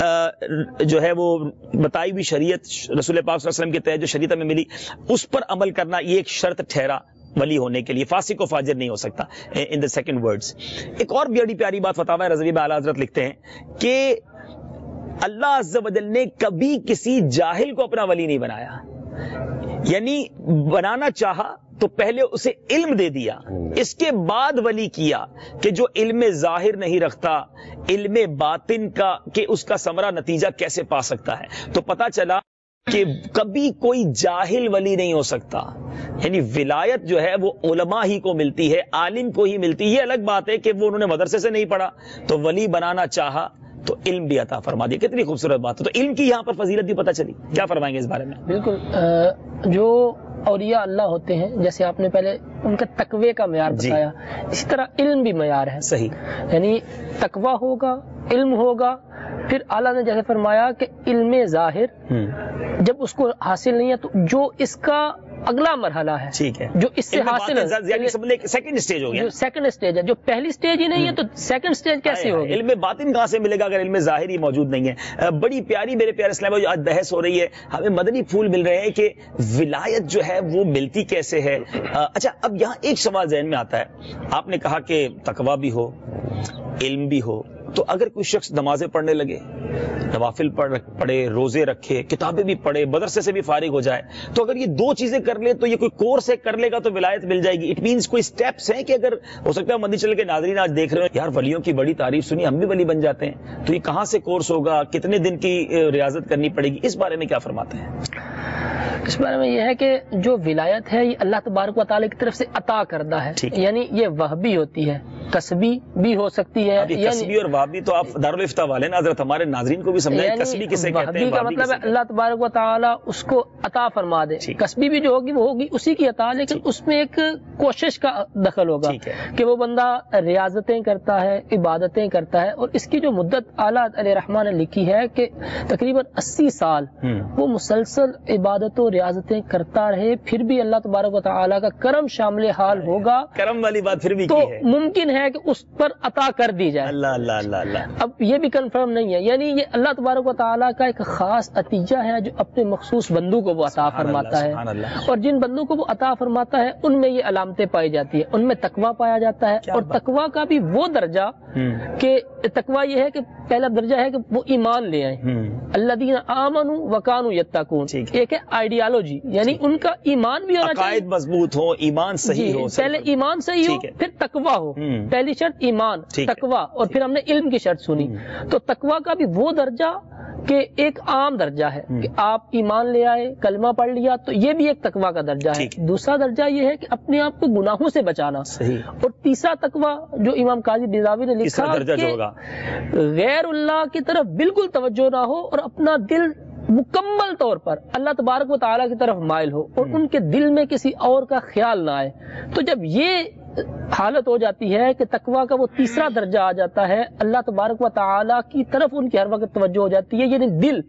جو ہے وہ بتائی ہوئی شریعت رسول پاک صلی اللہ علیہ وسلم کے تحت جو شریعت میں ملی, اس پر عمل کرنا یہ ایک شرط ٹھہرا ولی ہونے کے لیے. فاسق و فاجر نہیں ہو سکتا ان دا سیکنڈ ورڈز. ایک اور بڑی پیاری بات فتاوی رضوی میں اعلیٰ حضرت لکھتے ہیں کہ اللہ عز و جل نے کبھی کسی جاہل کو اپنا ولی نہیں بنایا. یعنی بنانا چاہا تو پہلے اسے علم دے دیا, اس کے بعد ولی کیا کہ جو علم ظاہر نہیں رکھتا, علم باطن کا کہ اس کا ثمرہ نتیجہ کیسے پا سکتا ہے. تو پتا چلا کہ کبھی کوئی جاہل ولی نہیں ہو سکتا. یعنی ولایت جو ہے وہ علماء ہی کو ملتی ہے, عالم کو ہی ملتی ہے. یہ الگ بات ہے کہ وہ انہوں نے مدرسے سے نہیں پڑھا تو ولی بنانا چاہا تو علم بھی عطا فرما دیا. کتنی خوبصورت بات ہے. تو علم کی یہاں پر فضیلت بھی پتہ چلی. کیا فرمائیں گے اس بارے میں؟ بالکل, جو اولیاء اللہ ہوتے ہیں جیسے آپ نے پہلے ان کا تقوی کا معیار بتایا, اسی طرح علم بھی معیار ہے. صحیح. یعنی تقوی ہوگا, علم ہوگا, پھر اعلیٰ نے جیسے فرمایا کہ علم ظاہر جب اس کو حاصل نہیں ہے تو جو اس کا اگلا مرحلہ ہے, ٹھیک ہے, جو اس سے حاصل ہے, سیکنڈ اسٹیج ہو گیا. جو سیکنڈ اسٹیج ہے, جو پہلی اسٹیج ہی نہیں ہے تو سیکنڈ اسٹیج کیسے ہوگی؟ علم باطن کہاں سے ملے گا اگر علم ظاہر ہی موجود نہیں ہے. بڑی پیاری میرے پیارے اسلام جو آج بحث ہو رہی ہے, ہمیں مدنی پھول مل رہے ہیں کہ ولایت جو ہے وہ ملتی کیسے ہے. اچھا, اب یہاں ایک سوال ذہن میں آتا ہے. آپ نے کہا کہ تقویٰ بھی ہو, علم بھی ہو, تو اگر کوئی شخص نمازیں پڑھنے لگے, نوافل پڑھے, روزے رکھے, کتابیں بھی پڑھے, مدرسے سے بھی فارغ ہو جائے, تو اگر یہ دو چیزیں کر لے تو یہ کوئی کورس ایک کر لے گا تو ولایت مل جائے گی. اٹ مینس کوئی سٹیپس ہیں کہ اگر ہو سکتا ہے مدنی چل کے ناظرین آج دیکھ رہے ہیں یار ولیوں کی بڑی تعریف سنی, ہم بھی ولی بن جاتے ہیں, تو یہ کہاں سے کورس ہوگا, کتنے دن کی ریاضت کرنی پڑے گی, اس بارے میں کیا فرماتے ہیں؟ اس بارے میں یہ ہے کہ جو ولایت ہے یہ اللہ تبارک و تعالی کی طرف سے عطا کردہ ہے. یعنی یہ وہبی ہوتی ہے, کسبی بھی ہو سکتی ہے. کسبی اور وہبی تو آپ دارالفتہ والے نا حضرت, ہمارے ناظرین کو بھی سمجھائیں کسبی کسے کہتے ہیں. وہبی کا مطلب ہے اللہ تبارک و تعالی اس کو عطا فرما دے. کسبی بھی جو ہوگی وہ ہوگی اسی کی عطا, لیکن اس میں ایک کوشش کا دخل ہوگا کہ وہ بندہ ریاضتیں کرتا ہے, عبادتیں کرتا ہے, اور اس کی جو مدت اعلیٰ علیہ رحمٰ نے لکھی ہے کہ تقریباً 80 سال وہ مسلسل عبادت و ریاضتیں کرتا رہے, پھر بھی اللہ تبارک و تعالی کا کرم شامل حال ہوگا. کرم والی بات پھر بھی تو ممکن ہے کہ اس پر عطا کر دی جائے. اللہ اللہ اللہ اللہ. اب یہ بھی کنفرم نہیں ہے, یعنی یہ اللہ تبارک و تعالیٰ کا ایک خاص عطیہ ہے جو اپنے مخصوص بندوں کو وہ عطا فرماتا ہے, اور جن بندوں کو وہ عطا فرماتا ہے ان میں یہ علامتیں پائی جاتی ہیں, ان میں تقویٰ پایا جاتا ہے. اور تقویٰ کا بھی وہ درجہ کہ تقویٰ یہ ہے کہ پہلا درجہ ہے کہ وہ ایمان لے آئیں, الذین آمنوا وکانوا یتقون. ایک ہے آئیڈیالوجی, یعنی ان کا ایمان بھی ہونا چاہیے, عقائد مضبوط ہو, ایمان صحیح ہو, پہلے ایمان صحیح ہو, پھر تقویٰ ہو, پہلی شرط ایمان، تقوی، اور پھر ہم نے علم کی شرط سنی. تو تقوی کا بھی وہ درجہ کہ ایک عام درجہ ہے کہ آپ ایمان لے آئے، کلمہ پڑھ لیا، تو یہ بھی ایک تقوی کا درجہ ہے. دوسرا درجہ یہ ہے کہ اپنے آپ کو گناہوں سے بچانا. اور تیسرا تقوی جو امام قاضی بیضاوی نے لکھا کہ غیر اللہ کی طرف بالکل توجہ نہ ہو اور اپنا دل مکمل طور پر اللہ تبارک و تعالیٰ کی طرف مائل ہو اور ان کے دل میں کسی اور کا خیال نہ آئے. تو جب یہ حالت ہو جاتی ہے کہ تقویٰ کا وہ تیسرا درجہ آ جاتا ہے، اللہ تبارک و تعالیٰ کی طرف ان کی ہر وقت توجہ ہو جاتی ہے. یعنی دل،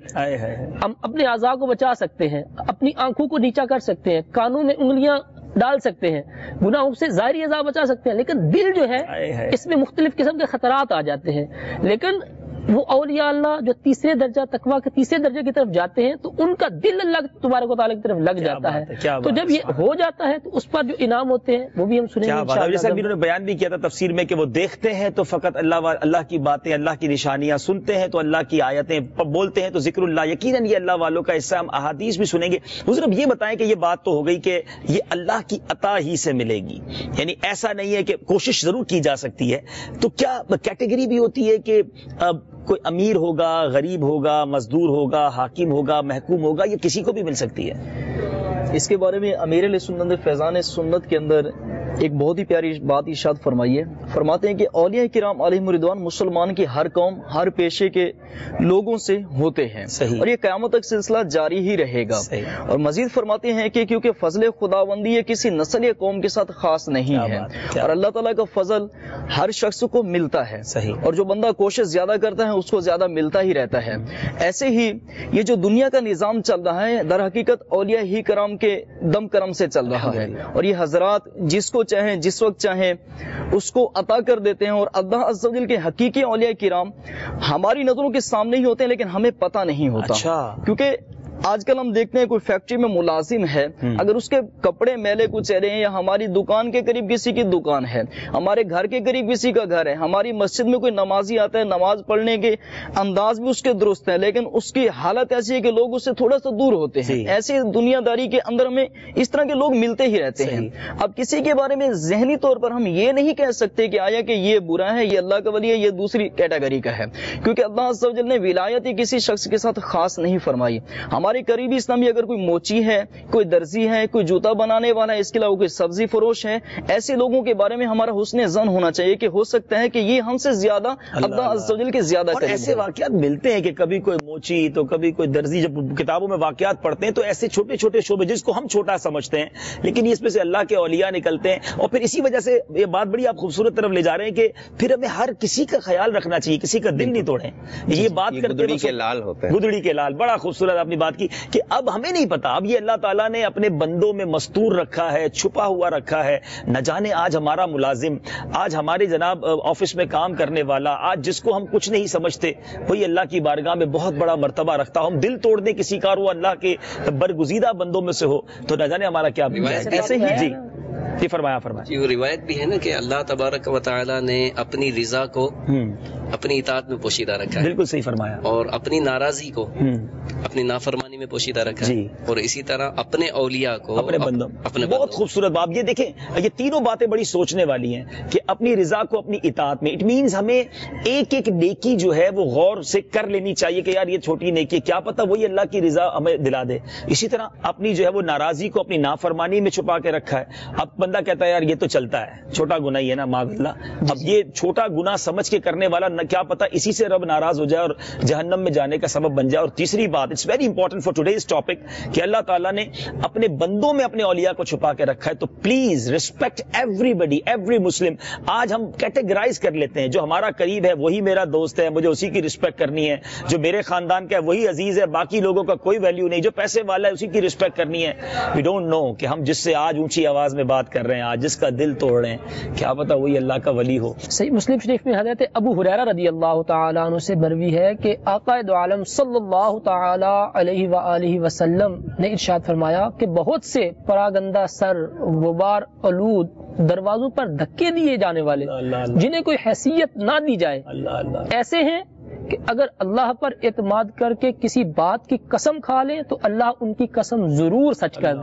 ہم اپنے اعضاء کو بچا سکتے ہیں، اپنی آنکھوں کو نیچا کر سکتے ہیں، کانوں میں انگلیاں ڈال سکتے ہیں، گناہوں سے ظاہری اعضاء بچا سکتے ہیں، لیکن دل جو ہے اس میں مختلف قسم کے خطرات آ جاتے ہیں. لیکن وہ اولیاء اللہ جو تیسرے درجہ تقویٰ کے تیسرے درجے کی طرف جاتے ہیں تو ان کا دل اللہ تبارک و تعالیٰ کی طرف لگ جاتا ہے. تو جب یہ ہو جاتا ہے تو اس پر جو انعام ہوتے ہیں وہ بھی ہم سنیں گے. جیسا انہوں نے بیان بھی کیا تھا تفسیر میں کہ وہ دیکھتے ہیں تو فقط اللہ کی باتیں، اللہ کی نشانیاں، سنتے ہیں تو اللہ کی آیتیں، بولتے ہیں تو ذکر اللہ. یقیناً یہ اللہ والوں کا حصہ. ہم احادیث بھی سنیں گے. حضور اب یہ بتائیں کہ یہ بات تو ہو گئی کہ یہ اللہ کی عطا ہی سے ملے گی، یعنی ایسا نہیں ہے کہ کوشش ضرور کی جا سکتی ہے. تو کیا کیٹیگری بھی ہوتی ہے کہ کوئی امیر ہوگا، غریب ہوگا، مزدور ہوگا، حاکم ہوگا، محکوم ہوگا، یہ کسی کو بھی مل سکتی ہے؟ اس کے بارے میں امیر علیہ سنت فیضان سنت کے اندر ایک بہت ہی پیاری بات ارشاد فرمائی ہے. فرماتے ہیں کہ اولیاء کرام علیہم رضوان مسلمان کی ہر قوم، ہر پیشے کے لوگوں سے ہوتے ہیں، اور یہ قیامت تک سلسلہ جاری ہی رہے گا. اور مزید فرماتے ہیں کہ کیونکہ فضل خداوندی یہ کسی نسل یا قوم کے ساتھ خاص نہیں ہے، اور اللہ تعالیٰ کا فضل ہر شخص کو ملتا ہے، اور جو بندہ کوشش زیادہ کرتا ہے اس کو زیادہ ملتا ہی رہتا ہے. ایسے ہی یہ جو دنیا کا نظام چل رہا ہے در حقیقت اولیاء ہی کرام کے دم کرم سے چل رہا ہے، اور یہ حضرات جس کو چاہیں جس وقت چاہیں اس کو عطا کر دیتے ہیں. اور اللہ عز و جل کے حقیقی اولیاء کرام ہماری نظروں کے سامنے ہی ہوتے ہیں لیکن ہمیں پتہ نہیں ہوتا. کیونکہ آج کل ہم دیکھتے ہیں کوئی فیکٹری میں ملازم ہے، اگر اس کے کپڑے میلے کچھ چہرے ہیں، یا ہماری دکان کے قریب کسی کی دکان ہے، ہمارے گھر کے قریب کسی کا گھر ہے، ہماری مسجد میں کوئی نمازی آتا ہے، نماز پڑھنے کے انداز بھی اس کے درست ہے لیکن اس کی حالت ایسی ہے کہ لوگ اس سے تھوڑا سا دور ہوتے ہیں. ایسی دنیا داری کے اندر ہمیں اس طرح کے لوگ ملتے ہی رہتے ہیں. اب کسی کے بارے میں ذہنی طور پر ہم یہ نہیں کہہ سکتے کہ آیا کہ یہ برا ہے، یہ اللہ کا ولی ہے، یہ دوسری کیٹیگری کا ہے، کیونکہ اللہ عز و جل نے ولایت ہی کسی شخص کے ساتھ خاص نہیں فرمائی. ہمارے قریبی اسلامی اگر کوئی موچی ہے، کوئی درزی ہے، کوئی جوتا بنانے والا ہے، اس کے علاوہ کوئی سبزی فروش ہے، ایسے لوگوں کے بارے میں ہمارا حسن ظن ہونا چاہیے کہ ہو سکتا ہے کہ یہ ہم سے زیادہ اللہ عز و جل کے زیادہ قریب. ایسے واقعات ملتے ہیں کہ کبھی کوئی موچی تو کبھی کوئی درزی. جب کتابوں میں واقعات پڑھتے ہیں تو ایسے چھوٹے چھوٹے شعبے جس کو ہم چھوٹا سمجھتے ہیں لیکن اس میں سے اللہ کے اولیاء نکلتے ہیں. اور پھر اسی وجہ سے یہ بات بڑی آپ خوبصورت طرف لے جا رہے ہیں کہ پھر ہمیں ہر کسی کا خیال رکھنا چاہیے، کسی کا دل نہیں توڑیں. یہ بات کرتے گدڑی کے لال ہوتے ہیں، گدڑی کے لال. بڑا خوبصورت آپ نے بات کی کہ اب ہمیں نہیں پتا، اب یہ اللہ تعالیٰ نے اپنے بندوں میں مستور رکھا ہے، چھپا ہوا رکھا ہے. نہ جانے آج ہمارا ملازم، آج ہمارے جناب آفس میں کام کرنے والا، آج جس کو ہم کچھ نہیں سمجھتے، وہی اللہ کی بارگاہ میں بہت بڑا مرتبہ رکھتا. ہم دل توڑ دیں کسی کا اور وہ اللہ کے برگزیدہ بندوں میں سے ہو تو نہ جانے ہمارا کیا. ایسے ہی جی فرمایا وہ روایت بھی ہے نا کہ اللہ تبارک و تعالی نے اپنی رضا کو اپنی اطاعت میں پوشیدہ رکھا ہے. بالکل صحیح فرمایا. اور اپنی ناراضی کو اپنی نافرمانی میں پوشیدہ رکھا ہے. اور اسی طرح اپنے اولیاء کو اپنے بندوں. بہت خوبصورت بات. یہ دیکھیں یہ تینوں باتیں بڑی سوچنے والی ہیں کہ اپنی رضا کو اپنی اطاعت میں. اٹ مینز ہمیں ایک ایک نیکی جو ہے وہ غور سے کر لینی چاہیے کہ یار یہ چھوٹی نیکی کیا پتہ وہی اللہ کی رضا ہمیں دلا دے. اسی طرح اپنی جو ہے وہ ناراضی کو اپنی نافرمانی میں چھپا کے رکھا ہے. اب بندہ کہتا ہے یار یہ تو چلتا ہے، چھوٹا گناہ ہی ہے نا معاذ اللہ. اب یہ چھوٹا گناہ سمجھ کے کرنے والا کیا پتہ اسی سے رب ناراض ہو جائے اور جہنم میں جانے کا سبب بن جائے. اور تیسری بات it's very important for today's topic کہ اللہ تعالیٰ نے اپنے بندوں میں اپنے اولیاء کو چھپا کے رکھا ہے. تو please respect everybody, every Muslim. آج ہم کیٹیگرائز کر لیتے ہیں، جو ہمارا قریب ہے وہی میرا دوست ہے، مجھے اسی کی رسپیکٹ کرنی ہے. جو میرے خاندان کا ہے وہی عزیز ہے، باقی لوگوں کا کوئی ویلیو نہیں. جو پیسے والا ہے اسی کی رسپیکٹ کرنی ہے. وی ڈونٹ نو کہ ہم جس سے آج اونچی آواز میں بات کر رہے ہیں، آج جس کا دل توڑ رہے ہیں، کیا پتہ وہی اللہ کا ولی ہو. صحیح مسلم شریف میں حضرت ابو ہریرہ رضی اللہ تعالیٰ عنہ سے مروی ہے کہ آقا دو عالم صلی اللہ تعالی علیہ وآلہ وسلم نے ارشاد فرمایا کہ بہت سے پراگندہ سر، غبار آلود، دروازوں پر دھکے دیے جانے والے جنہیں کوئی حیثیت نہ دی جائے ایسے ہیں کہ اگر اللہ پر اعتماد کر کے کسی بات کی قسم کھا لیں تو اللہ ان کی قسم ضرور سچ کر دے گا.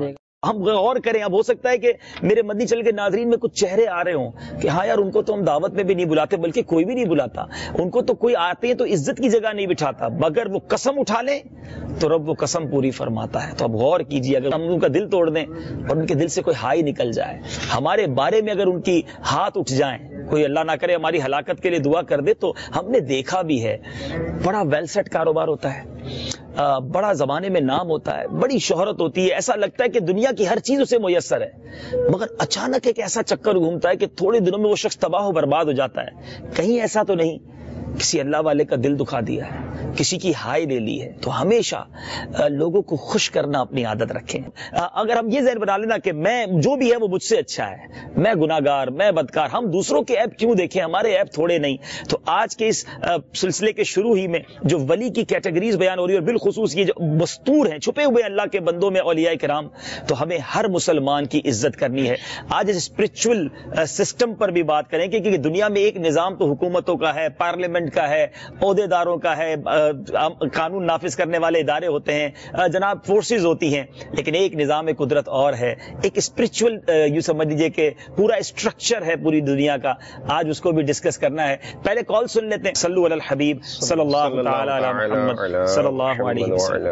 ہم غور کریں. اب ہو سکتا ہے کہ میرے مدنی چل کے ناظرین میں کچھ چہرے آ رہے ہوں کہ ہاں یار ان کو تو ہم دعوت میں بھی نہیں بلاتے, بلکہ کوئی بھی نہیں بلاتا, ان کو تو کوئی آتے ہیں تو عزت کی جگہ نہیں بٹھاتا, مگر وہ قسم اٹھا لیں تو رب وہ قسم پوری فرماتا ہے. تو اب غور کیجیے, اگر ہم ان کا دل توڑ دیں اور ان کے دل سے کوئی ہائی نکل جائے, ہمارے بارے میں اگر ان کی ہاتھ اٹھ جائیں, کوئی اللہ نہ کرے ہماری ہلاکت کے لیے دعا کر دے, تو ہم نے دیکھا بھی ہے بڑا ویل سیٹ کاروبار ہوتا ہے, بڑا زمانے میں نام ہوتا ہے, بڑی شہرت ہوتی ہے, ایسا لگتا ہے کہ دنیا کی ہر چیز اسے میسر ہے, مگر اچانک ایک ایسا چکر گھومتا ہے کہ تھوڑے دنوں میں وہ شخص تباہ و برباد ہو جاتا ہے. کہیں ایسا تو نہیں کسی اللہ والے کا دل دکھا دیا ہے, کسی کی ہائی لے لی ہے. تو ہمیشہ لوگوں کو خوش کرنا اپنی عادت رکھیں. اگر ہم یہ ذہن بنا لینا کہ میں جو بھی ہے وہ مجھ سے اچھا ہے, میں گناہگار, میں بدکار, ہم دوسروں کے ایپ کیوں دیکھیں, ہمارے ایپ تھوڑے نہیں. تو آج کے اس سلسلے کے شروع ہی میں جو ولی کی کیٹیگریز بیان ہو رہی ہے, اور بالخصوص یہ جو مستور ہیں, چھپے ہوئے اللہ کے بندوں میں اولیاء کرام, تو ہمیں ہر مسلمان کی عزت کرنی ہے. آج اس اسپرچل سسٹم پر بھی بات کریں کہ دنیا میں ایک نظام تو حکومتوں کا ہے, پارلیمنٹ کا ہے, عہدے داروں کا ہے, قانون نافذ کرنے والے ادارے ہوتے ہیں, جناب فورسز ہوتی ہیں, لیکن ایک نظام قدرت اور ہے, ایک اسپرچل یوں سمجھ لیجیے کہ پورا اسٹرکچر ہے پوری دنیا کا. آج اس کو بھی ڈسکس کرنا ہے. پہلے کال سن لیتے ہیں. صلو علی الحبیب صلی اللہ تعالی علی محمد صلی اللہ علیہ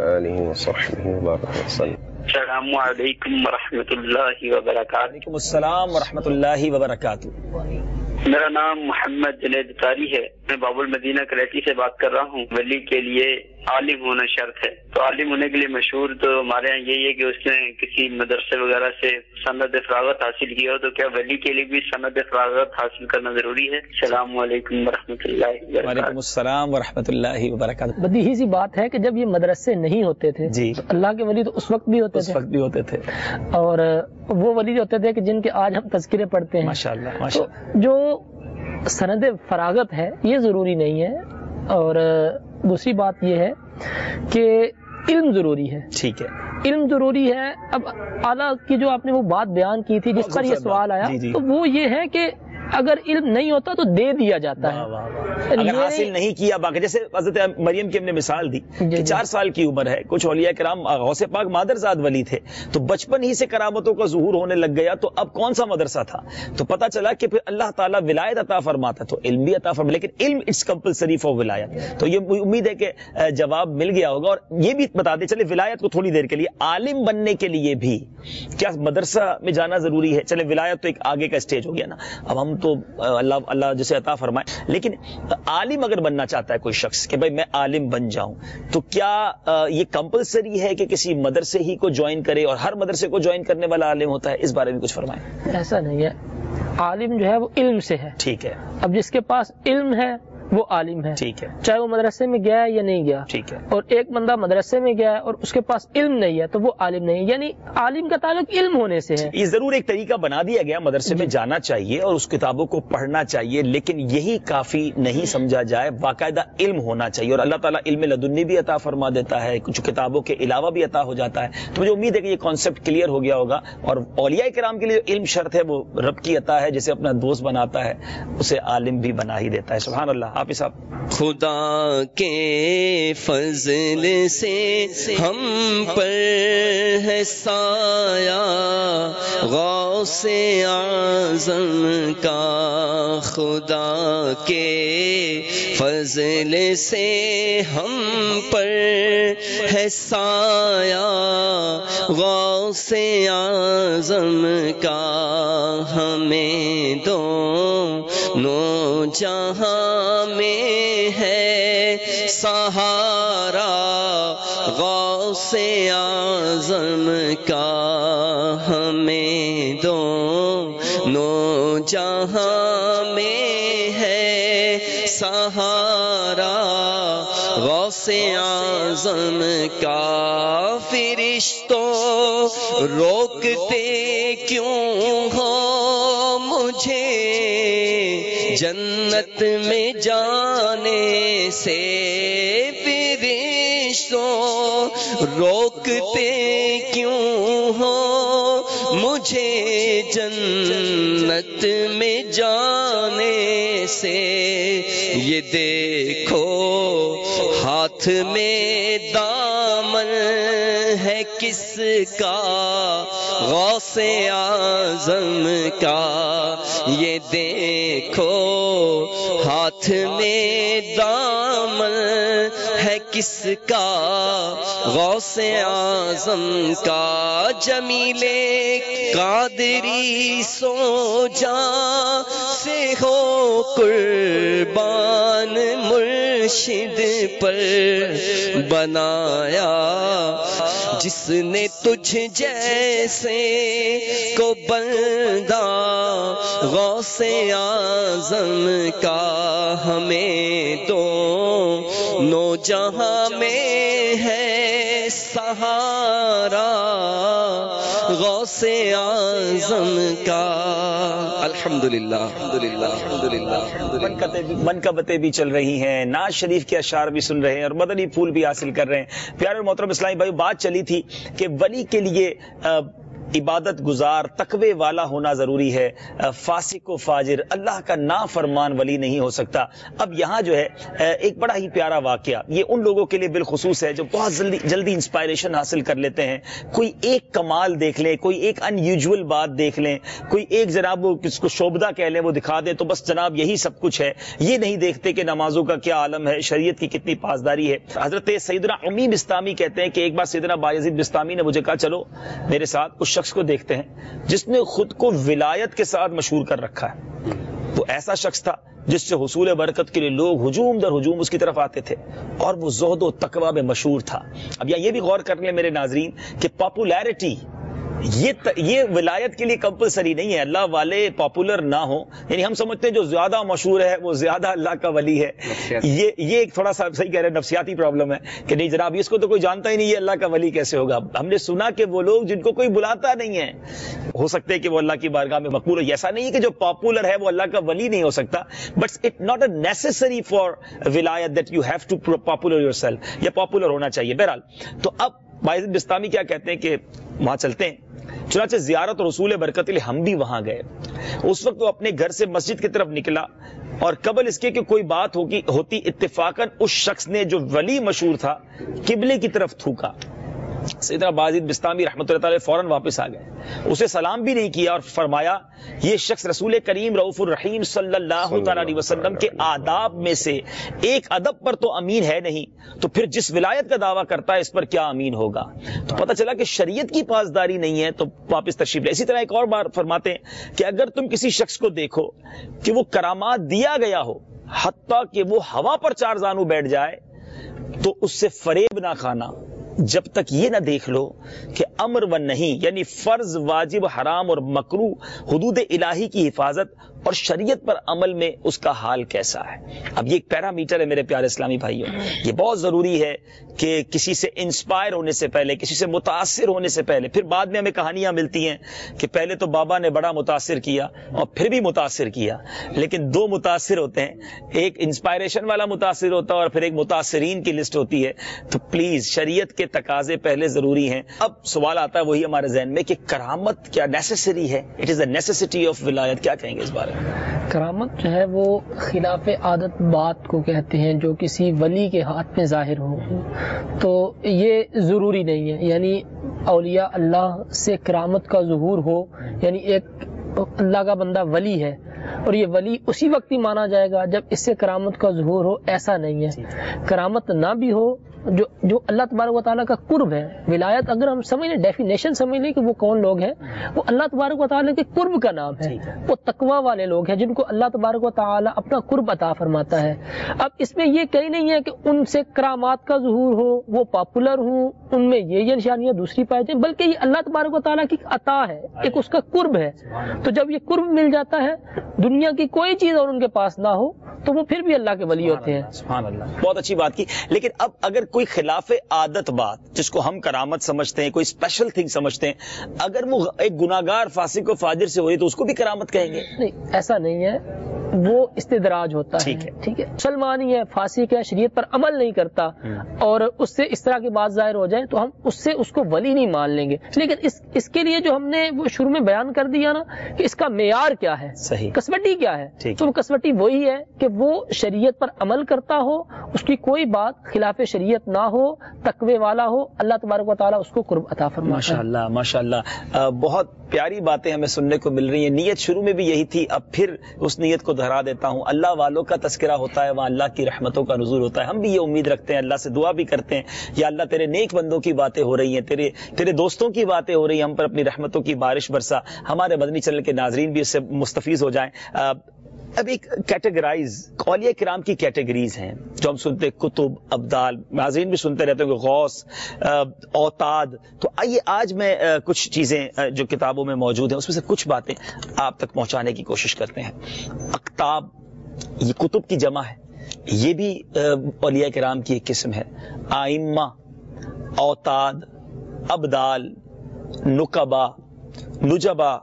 وسلم. السلام علیکم ورحمۃ اللہ وبرکاتہ. وعلیکم السلام ورحمۃ اللہ وبرکاتہ. میرا نام محمد جنید تاری ہے, میں باب المدینہ کراچی سے بات کر رہا ہوں. ولی کے لیے عالم ہونا شرط ہے, تو عالم ہونے کے لیے مشہور تو ہمارے یہاں یہی ہے کہ اس نے کسی مدرسے وغیرہ سے سند فراغت حاصل کیا ہو. تو کیا ولی کے لیے بھی سند فراغت حاصل کرنا ضروری ہے؟ السلام علیکم ورحمۃ اللہ وبرکاتہ. وعلیکم السلام ورحمۃ اللہ وبرکاتہ. بدیہی سی بات ہے کہ جب یہ مدرسے نہیں ہوتے تھے جی, تو اللہ کے ولی تو اس وقت بھی ہوتے تھے, اور وہ ولی ہوتے تھے کہ جن کے آج ہم تذکرے پڑھتے ہیں. ماشاءاللہ تو ماشاءاللہ. جو سند فراغت ہے یہ ضروری نہیں ہے, اور دوسری بات یہ ہے کہ علم ضروری ہے. ٹھیک ہے, علم ضروری ہے. اب اعلیٰ کی جو آپ نے وہ بات بیان کی تھی جس پر یہ سوال آیا, تو وہ یہ ہے کہ اگر علم نہیں ہوتا تو دے دیا جاتا ہے, اگر حاصل نہیں کیا باقی. جیسے حضرت مریم کی ہم نے مثال دی کہ 4 سال کی عمر ہے, کچھ اولیاء کرام غوث پاک مادرزاد ولی تھے, تو بچپن ہی سے کرامتوں کا ظہور ہونے لگ گیا, تو اب کون سا مدرسہ تھا. تو پتہ چلا کہ پھر اللہ تعالیٰ ولایت عطا فرماتا ہے تو علم بھی عطا فرماتا, لیکن علم اٹس کمپلسری فار ولایت. تو یہ امید ہے کہ جواب مل گیا ہوگا. اور یہ بھی بتا دیں, چلے ولایت کو تھوڑی دیر کے لیے, عالم بننے کے لیے بھی کیا مدرسہ میں جانا ضروری ہے؟ چلے ولایت تو ایک آگے کا اسٹیج ہو گیا نا, اب ہم تو اللہ جسے عطا فرمائے, لیکن عالم اگر بننا چاہتا ہے کوئی شخص کہ بھائی میں عالم بن جاؤں, تو کیا یہ کمپلسری ہے کہ کسی مدرسے ہی کو جوائن کرے, اور ہر مدرسے کو جوائن کرنے والا عالم ہوتا ہے؟ اس بارے میں کچھ فرمائیں. ایسا نہیں ہے, عالم جو ہے وہ علم سے ہے. ٹھیک ہے, اب جس کے پاس علم ہے وہ عالم ہے. ٹھیک ہے, چاہے وہ مدرسے میں گیا ہے یا نہیں گیا. ٹھیک ہے, اور ایک بندہ مدرسے میں گیا ہے اور اس کے پاس علم نہیں ہے تو وہ عالم نہیں ہے. یعنی عالم کا تعلق علم ہونے سے ہے. یہ ضرور ایک طریقہ بنا دیا گیا, مدرسے میں جانا چاہیے اور اس کتابوں کو پڑھنا چاہیے, لیکن یہی کافی نہیں سمجھا جائے, باقاعدہ علم ہونا چاہیے. اور اللہ تعالیٰ علم لدنی بھی عطا فرما دیتا ہے, کچھ کتابوں کے علاوہ بھی عطا ہو جاتا ہے. تو مجھے امید ہے کہ یہ کانسیپٹ کلیئر ہو گیا ہوگا. اور اولیاء کرام کے لیے علم شرط ہے, وہ رب کی عطا ہے, جسے اپنا دوست بناتا ہے اسے عالم بھی بنا ہی دیتا ہے. سبحان اللہ. آپ صاحب, خدا کے فضل سے ہم پر ہے سایہ غوث اعظم کا, خدا کے فضل سے ہم پر ہے سایہ غوث اعظم کا, ہمیں دونوں جہاں میں ہے سہارا غوث اعظم کا, ہمیں دونوں جہاں میں ہے سہارا غوث اعظم کا. فرشتوں روکتے کیوں ہو مجھے جنت میں جانے سے, فرشتوں روکتے کیوں ہو مجھے جنت میں جانے سے, یہ دیکھو ہاتھ میں دامن ہے کس کا غوث اعظم کا، یہ دیکھو ہاتھ میں دامن ہے کس کا غوث اعظم کا، جمیل قادری سو جاں سے ہو قربان مرشد پر بنایا، جس نے تجھ جیسے کو بندہ غوث اعظم کا، ہمیں دونوں جہاں میں ہے سہارا غوث اعظم کا۔ الحمدللہ منقبتیں بھی چل رہی ہیں، ناز شریف کے اشعار بھی سن رہے ہیں اور مدنی پھول بھی حاصل کر رہے ہیں۔ پیارے اور محترم اسلامی بھائی، بات چلی تھی کہ ولی کے لیے عبادت گزار تقوی والا ہونا ضروری ہے، فاسق و فاجر اللہ کا نافرمان ولی نہیں ہو سکتا۔ اب یہاں جو ہے ایک بڑا ہی پیارا واقعہ، یہ ان لوگوں کے لیے بالخصوص ہے جو بہت جلدی انسپائریشن حاصل کر لیتے ہیں، کوئی ایک کمال دیکھ لیں، کوئی ایک ان یوزول بات دیکھ لیں، کوئی ایک جناب وہ کس کو شوبدہ کہہ لیں وہ دکھا دیں تو بس جناب یہی سب کچھ ہے، یہ نہیں دیکھتے کہ نمازوں کا کیا عالم ہے، شریعت کی کتنی پاسداری ہے۔ حضرت سیدنا امی بستامی کہتے ہیں کہ ایک بار سیدنا بایزید بستامی نے مجھے کہا چلو میرے ساتھ اس شخص کو دیکھتے ہیں جس نے خود کو ولایت کے ساتھ مشہور کر رکھا ہے۔ وہ ایسا شخص تھا جس سے حصول برکت کے لیے لوگ ہجوم در ہجوم اس کی طرف آتے تھے، اور وہ زہد و تقوی میں مشہور تھا۔ اب یہ بھی غور کر لیں میرے ناظرین کہ پاپولیرٹی یہ ولایت کے لیے کمپلسری نہیں ہے، اللہ والے پاپولر نہ ہو، یعنی ہم سمجھتے ہیں جو زیادہ مشہور ہے وہ زیادہ اللہ کا ولی ہے، یہ ایک تھوڑا سا صحیح کہہ رہے ہیں نفسیاتی پرابلم ہے کہ نہیں جناب اس کو تو کوئی جانتا ہی نہیں ہے، اللہ کا ولی کیسے ہوگا۔ ہم نے سنا کہ وہ لوگ جن کو کوئی بلاتا نہیں ہے ہو سکتے کہ وہ اللہ کی بارگاہ میں مقبول ہو، ایسا نہیں ہے کہ جو پاپولر ہے وہ اللہ کا ولی نہیں ہو سکتا، but it not a necessary for ولایت that you have to popular yourself, یا پاپولر ہونا چاہیے۔ بہرحال تو اب بایزید بستامی کیا کہتے ہیں کہ وہاں چلتے ہیں، چنانچہ زیارت اور حصول برکت لیے ہم بھی وہاں گئے۔ اس وقت وہ اپنے گھر سے مسجد کی طرف نکلا اور قبل اس کے کہ کوئی بات ہوتی اتفاقاً اس شخص نے جو ولی مشہور تھا قبلے کی طرف تھوکا۔ سیدنا بایزید بستامی رحمۃ اللہ تعالی فوراً واپس آ گئے، اسے سلام بھی نہیں کیا اور فرمایا یہ شخص رسول کریم رؤوف الرحیم صلی اللہ تعالی علیہ وسلم کے آداب میں سے ایک ادب پر تو امین ہے نہیں، تو پھر جس ولایت کا دعویٰ کرتا ہے اس پر کیا امین ہوگا۔ تو پتہ چلا کہ شریعت کی پاسداری نہیں ہے تو واپس تشریف لے۔ اسی طرح ایک اور بار فرماتے ہیں کہ اگر تم کسی شخص کو دیکھو کہ وہ کرامات دیا گیا ہو، حتیٰ کہ وہ ہوا پر چار زانو بیٹھ جائے، تو اس سے فریب نہ کھانا جب تک یہ نہ دیکھ لو کہ امر و نہیں، یعنی فرض، واجب، حرام اور مکروہ، حدود الہی کی حفاظت اور شریعت پر عمل میں اس کا حال کیسا ہے۔ اب یہ ایک پیرامیٹر ہے میرے پیارے اسلامی بھائیوں، یہ بہت ضروری ہے کہ کسی سے انسپائر ہونے سے پہلے، کسی سے متاثر ہونے سے پہلے، پھر بعد میں ہمیں کہانیاں ملتی ہیں کہ پہلے تو بابا نے بڑا متاثر کیا اور پھر بھی متاثر کیا، لیکن دو متاثر ہوتے ہیں، ایک انسپائریشن والا متاثر ہوتا ہے اور پھر ایک متاثرین کی لسٹ ہوتی ہے۔ تو پلیز شریعت کے تقاضے پہلے ضروری ہیں۔ اب سوال آتا ہے وہی ہمارے ذہن میں کہ کرامت کیا نیسیسری ہے؟ It is a necessity of ولایت، کیا کہیں گے اس بارے میں؟ کرامت جو ہے وہ خلاف عادت بات کو کہتے ہیں جو کسی ولی کے ہاتھ میں ظاہر ہو، تو یہ ضروری نہیں ہے، یعنی اولیاء اللہ سے کرامت کا ظہور ہو، یعنی ایک اللہ کا بندہ ولی ہے اور یہ ولی اسی وقت ہی مانا جائے گا جب اس سے کرامت کا ظہور ہو، ایسا نہیں ہے۔ کرامت نہ بھی ہو، جو اللہ تبارک و تعالیٰ کا قرب ہے، ولایت اگر ہم سمجھ لیں، ڈیفینیشن سمجھ لیں کہ وہ کون لوگ ہیں، وہ اللہ تبارک و تعالیٰ کے قرب کا نام ہے، وہ تقوی والے لوگ ہیں جن کو اللہ تبارک و تعالیٰ اپنا قرب عطا فرماتا ہے۔ اب اس میں یہ کہیں نہیں ہے کہ ان سے کرامات کا ظہور ہو، وہ پاپولر ہوں، ان میں یہ نشانیاں دوسری پائی جائیں، بلکہ یہ اللہ تبارک و تعالیٰ کی عطا ہے، ایک اس کا قرب ہے۔ تو جب یہ قرب مل جاتا ہے، دنیا کی کوئی چیز اور ان کے پاس نہ ہو، تو وہ پھر بھی اللہ کے ولی ہوتے ہیں۔ سبحان اللہ، بہت اچھی بات کی۔ لیکن اب اگر کوئی خلاف عادت بات جس کو ہم کرامت سمجھتے ہیں، کوئی اسپیشل تھنگ سمجھتے ہیں، اگر وہ ایک گناہگار فاسق و فاجر سے ہوئی تو اس کو بھی کرامت کہیں گے؟ نہیں، ایسا نہیں ہے۔ وہ استدراج ہوتا ہے. ٹھیک ہے, مسلمان ہی ہے, فاسق ہے, شریعت پر عمل نہیں کرتا اور اس سے اس طرح کی بات ظاہر ہو جائے تو ہم اس کو ولی نہیں مان لیں گے. لیکن اس کے لیے جو ہم نے وہ شروع میں بیان کر دیا نا کہ اس کا معیار کیا ہے, کسوٹی کیا ہے, تو وہ کسوٹی وہی ہے کہ وہ شریعت پر عمل کرتا ہو, اس کی کوئی بات خلاف شریعت نہ ہو, تقوی والا ہو, اللہ تبارک و تعالیٰ اس کو قرب عطا فرماتا ہے. ماشاءاللہ ماشاءاللہ, بہت پیاری باتیں ہمیں سننے کو مل رہی ہیں. نیت شروع میں بھی یہی تھی, اب پھر اس نیت کو دہرا دیتا ہوں. اللہ والوں کا تذکرہ ہوتا ہے, وہاں اللہ کی رحمتوں کا نزول ہوتا ہے. ہم بھی یہ امید رکھتے ہیں, اللہ سے دعا بھی کرتے ہیں, یا اللہ تیرے نیک بندوں کی باتیں ہو رہی ہیں, تیرے دوستوں کی باتیں ہو رہی ہیں, ہم پر اپنی رحمتوں کی بارش برسا, ہمارے مدنی چینل کے ناظرین بھی اس سے مستفیض ہو جائیں. اب ایک کیٹیگرائز اولیاء کرام کی کیٹیگریز ہیں جو ہم سنتے, کتب, ابدال, ناظرین بھی سنتے رہتے ہیں کہ غوث, اوتاد. تو آئیے آج میں کچھ چیزیں جو کتابوں میں موجود ہیں اس میں سے کچھ باتیں آپ تک پہنچانے کی کوشش کرتے ہیں. اقطاب یہ کتب کی جمع ہے, یہ بھی اولیاء کرام کی ایک قسم ہے. آئمہ, اوتاد, ابدال, نقبا, نجبا,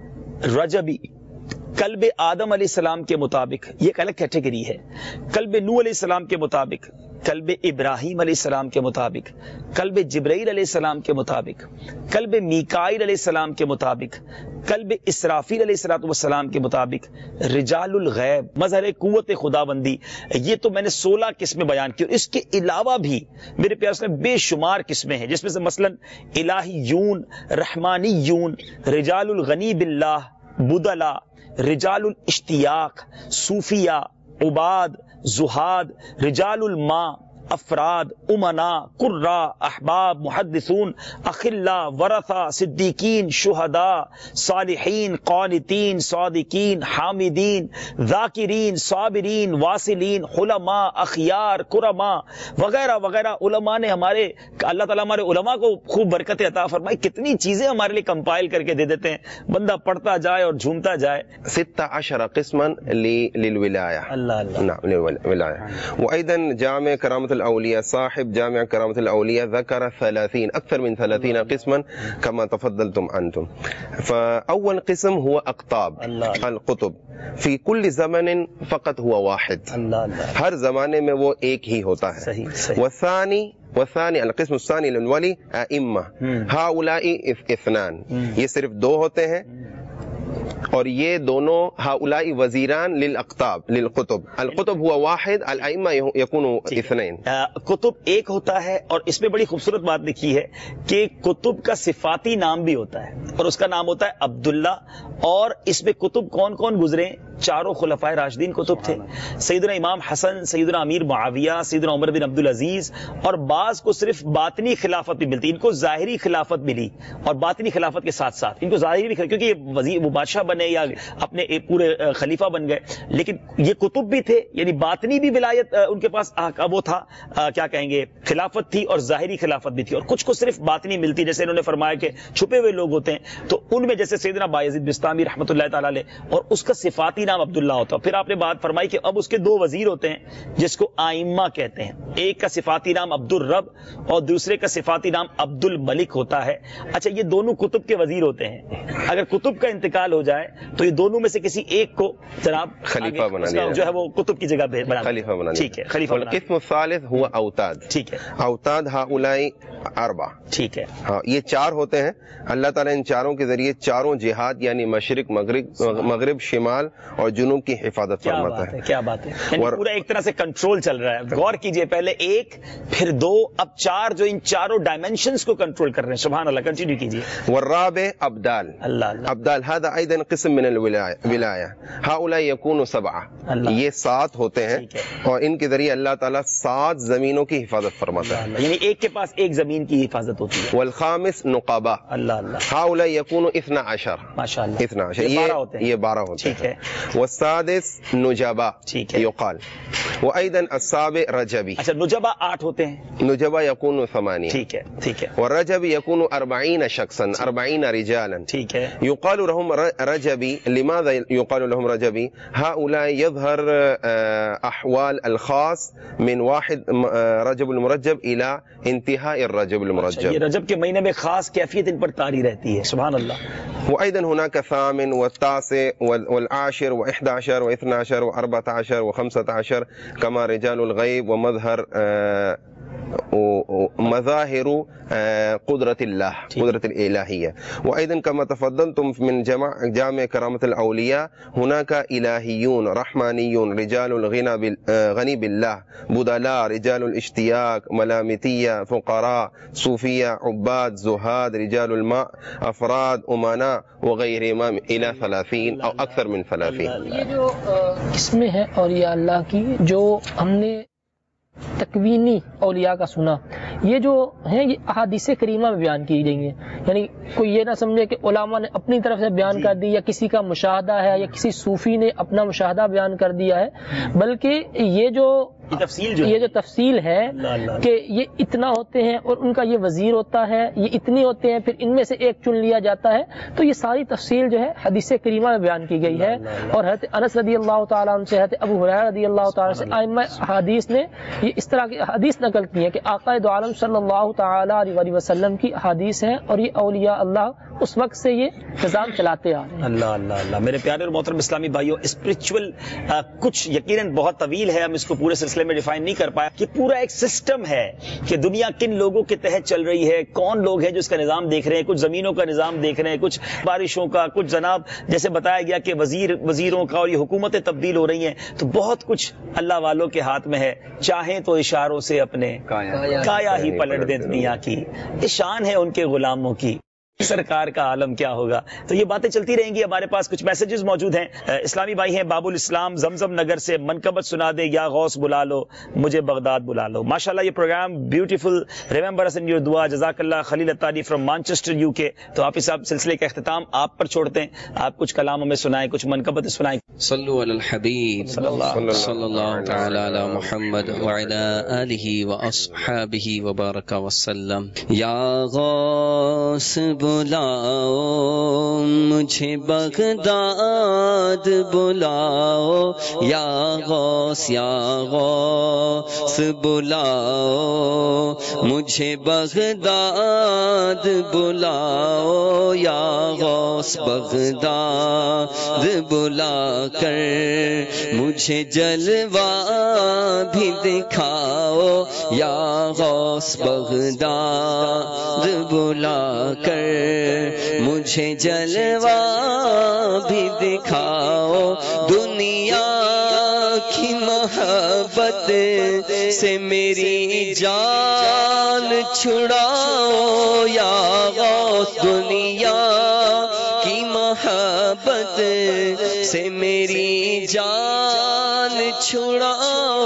رجبی. قلب آدم علیہ السلام کے مطابق یہ ایک الگ کیٹیگری ہے, قلب نوح علیہ السلام کے مطابق, قلب ابراہیم علیہ السلام کے مطابق, قلب جبرائیل علیہ السلام کے مطابق, قلب میکائیل علیہ السلام کے مطابق, قلب اسرافیل علیہ السلام کے مطابق, رجال الغیب, مظہر قوت خداوندی. یہ تو میں نے 16 قسمیں بیان کی, اور اس کے علاوہ بھی میرے پیارے میں بے شمار قسمیں ہیں, جس میں سے مثلا الہیون, رحمانیون, رجال الغنی باللہ, بدلا, رجال الاشتیاق, صوفیہ, عباد, زہاد, رجال الماء, افراد, امنا, قراء, احباب, محدثون, اخلا, ورثہ, صدیقین, شہداء, صالحین, قانتین, صادقین, حامدین, ذاکرین, صابرین, واصلین, علماء, اخیار, کرما وغیرہ وغیرہ. علماء نے ہمارے, اللہ تعالیٰ ہمارے علماء کو خوب برکت عطا فرمائی, کتنی چیزیں ہمارے لیے کمپائل کر کے دے دیتے ہیں, بندہ پڑھتا جائے اور جھومتا جائے. 16 قسما للولاية. اللہ نعم للولاية. وأيضا جامع كرامة الأولياء, صاحب جامع كرامة الأولياء ذكر 30 أكثر من 30 قسما كما تفضلتم أنتم. فأول قسم هو أقطاب القطب, في كل زمن فقط هو واحد, ہر زمانے میں وہ ایک ہی ہوتا ہے. والثاني القسم الثاني للولي أئمة, هؤلاء 2, یہ صرف 2 ہوتے ہیں, اور یہ دونوں هؤلاء وزیران للاقطاب للقطب. القطب هو واحد, الائمہ يكون 2. کتب ایک ہوتا ہے, اور اس میں بڑی خوبصورت بات لکھی ہے کہ کتب کا صفاتی نام بھی ہوتا ہے, اور اس کا نام ہوتا ہے عبداللہ. اور اس میں کتب کون کون گزرے, 4 خلفائے راشدین کتب تھے, سیدنا امام حسن, سیدنا امیر معاویہ, سیدنا عمر بن عبدالعزیز. اور بعض کو صرف باطنی خلافت بھی ملتی, ان کو ظاہری خلافت ملی, اور باطنی خلافت کے ساتھ ساتھ ان کو ظاہری بھی, کیونکہ یہ وزیر وہ بادشاہ بنے یا اپنے پورے خلیفہ بن گئے, لیکن یہ کتب بھی تھے, یعنی باطنی بھی ولایت ان کے پاس وہ تھا, کیا کہیں گے, خلافت تھی, اور ظاہری خلافت بھی تھی. اور کچھ کو صرف باطنی ملتی, جیسے انہوں نے فرمایا کہ چھپے ہوئے لوگ ہوتے ہیں, تو ان میں جیسے سیدنا بایزید بستامی رحمۃ اللہ تعالی علیہ, اور اس کا صفاتی نام عبداللہ ہوتا ہے. پھر آپ نے بات فرمائی کہ اب اس کے 2 وزیر ہوتے ہیں جس کو آئمہ کہتے ہیں, ایک کا صفاتی نام عبد الرب اور دوسرے کا صفاتی نام عبد الملک ہوتا ہے. اچھا, یہ دونوں کتب کے وزیر ہوتے ہیں. اگر کتب کا انتقال ہو جائے تو یہ دونوں میں سے کسی ایک کو جناب خلیفہ بنا دیا, جو ہے وہ کتب کی جگہ خلیفہ بنا دیا. ٹھیک ہے, خلیفہ. القسم الثالث هو اوتاد. ٹھیک ہے, اوتاد هؤلاء 4. ٹھیک ہے, ہاں, یہ 4 ہوتے ہیں. اللہ تعالیٰ ان 4 کے ذریعے 4 جہاد یعنی مشرق, مغرب, شمال اور جنوب کی حفاظت فرماتا ہے. کیا بات ہے, پورا ایک طرح سے کنٹرول چل رہا ہے. غور کیجئے, پہلے 1, پھر 2, اب 4, جو ان 4 ڈائمینشنز کو کنٹرول کر رہے ہیں. سبحان اللہ, کنٹینیو کیجئے. والرابع ابدال. ابدال هذا ايضا قسم من الولاية, هؤلاء يكونوا 7. یہ 7 ہوتے ہیں, اور ان کے ذریعے اللہ تعالیٰ 7 زمینوں کی حفاظت فرماتا ہے, یعنی ایک کے پاس ایک زمین کی حفاظت ہوتی ہے. والخامس نقبا. هؤلاء يكونوا 12. ماشاءاللہ, 12 یہ 12 ہوتے ہیں. والسادس نجبا يقال. وأيضا السابع رجبي. اچھا, نجبا 8 ہوتے ہیں. نجبا يكون 8. ٹھیک ہے, ٹھیک ہے. والرجب يكون 40 شخصا, 40 رجالا. ٹھیک ہے. يقال لهم رجبي. لماذا يقال لهم رجبي؟ هؤلاء يظهر أحوال الخاص من 1 رجب المرجب إلى انتهاء الرجب المرجب. یہ رجب کے مہینے میں خاص کیفیت ان پر طاری رہتی ہے. سبحان اللہ. وأيضا هناك 8 و9 و10 و11 و12 و14 و15 كما رجال الغيب ومظهر مظاهر قدرة الله قدرة الإلهية. وأيضا كما تفضلتم من جامع كرامة الأولياء هناك إلهيون رحمانيون رجال غني بالله بدلاء رجال الاشتياق ملامتية فقراء صوفية عباد زهاد رجال الماء أفراد أمناء وغيرهم إلى 30 أو أكثر من 30. یہ جو قسمیں ہیں اولیاء اللہ کی جو ہم نے تکوینی اولیاء کا سنا، یہ جو ہیں یہ احادیث کریمہ میں بیان کی گئی ہیں. یعنی کوئی یہ نہ سمجھے کہ علماء نے اپنی طرف سے بیان کر دی یا کسی کا مشاہدہ ہے یا کسی صوفی نے اپنا مشاہدہ بیان کر دیا ہے، بلکہ یہ جو تفصیل ہے کہ یہ اتنا ہوتے ہیں اور ان کا یہ وزیر ہوتا ہے، یہ اتنی ہوتے ہیں، پھر ان میں سے ایک چن لیا جاتا ہے، تو یہ ساری تفصیل جو ہے حدیث کریمہ میں بیان کی گئی ہے. اور حضرت انس رضی اللہ تعالیٰ عنہ سے حضرت ابو ہریرہ رضی اللہ تعالیٰ سے ائمہ حدیث نے یہ اس طرح کی حدیث نقل کی ہے کہ آقا دو عالم صلی اللہ تعالیٰ علیہ وسلم کی حدیث ہیں، اور یہ اولیاء اللہ اس وقت سے یہ نظام چلاتے آ رہے ہیں. اللہ اللہ اللہ. میرے پیارے اور محترم اسلامی بھائیوں، اسپرچول کچھ یقیناً بہت طویل ہے، ہم اس کو پورے سلسلے میں ڈیفائن نہیں کر پایا کہ پورا ایک سسٹم ہے کہ دنیا کن لوگوں کے تحت چل رہی ہے، کون لوگ ہیں جو اس کا نظام دیکھ رہے ہیں. کچھ زمینوں کا نظام دیکھ رہے ہیں، کچھ بارشوں کا، کچھ جناب جیسے بتایا گیا کہ وزیروں کا، اور یہ حکومتیں تبدیل ہو رہی ہیں. تو بہت کچھ اللہ والوں کے ہاتھ میں ہے، چاہیں تو اشاروں سے اپنے کایا ہی پلٹ دیں دنیا کی. یہ شان ہے ان کے غلاموں کی، سرکار کا عالم کیا ہوگا. تو یہ باتیں چلتی رہیں گی. ہمارے پاس کچھ میسجز موجود ہیں. اسلامی بھائی ہیں باب الاسلام زمزم نگر سے، منقبت سنا دے یا غوث بلا لو مجھے بغداد بلا لو. ماشاءاللہ یہ programme beautiful, remember us in your دعا. جزاک اللہ. Khalil Attari from Manchester U K. تو حافظ صاحب سلسلے کا اختتام آپ پر چھوڑتے ہیں، آپ کچھ کلام ہمیں سنائیں، کچھ منقبت سنائیں. صلو علی الحبیب صلی اللہ تعالی علی محمد وعلی آلہ واصحابہ وبارک وسلم. یا غوث بلاؤ مجھے بغداد بلاؤ، یا غوث بلاؤ مجھے بغداد بلاؤ، یا غوث بغداد بلا کر مجھے جلوہ بھی دکھاؤ، یا غوث بغداد بلا کر مجھے جلوہ بھی دکھاؤ. دنیا کی محبت سے میری جان چھڑاؤ، یا غوث دنیا کی محبت سے میری جان چھڑاؤ.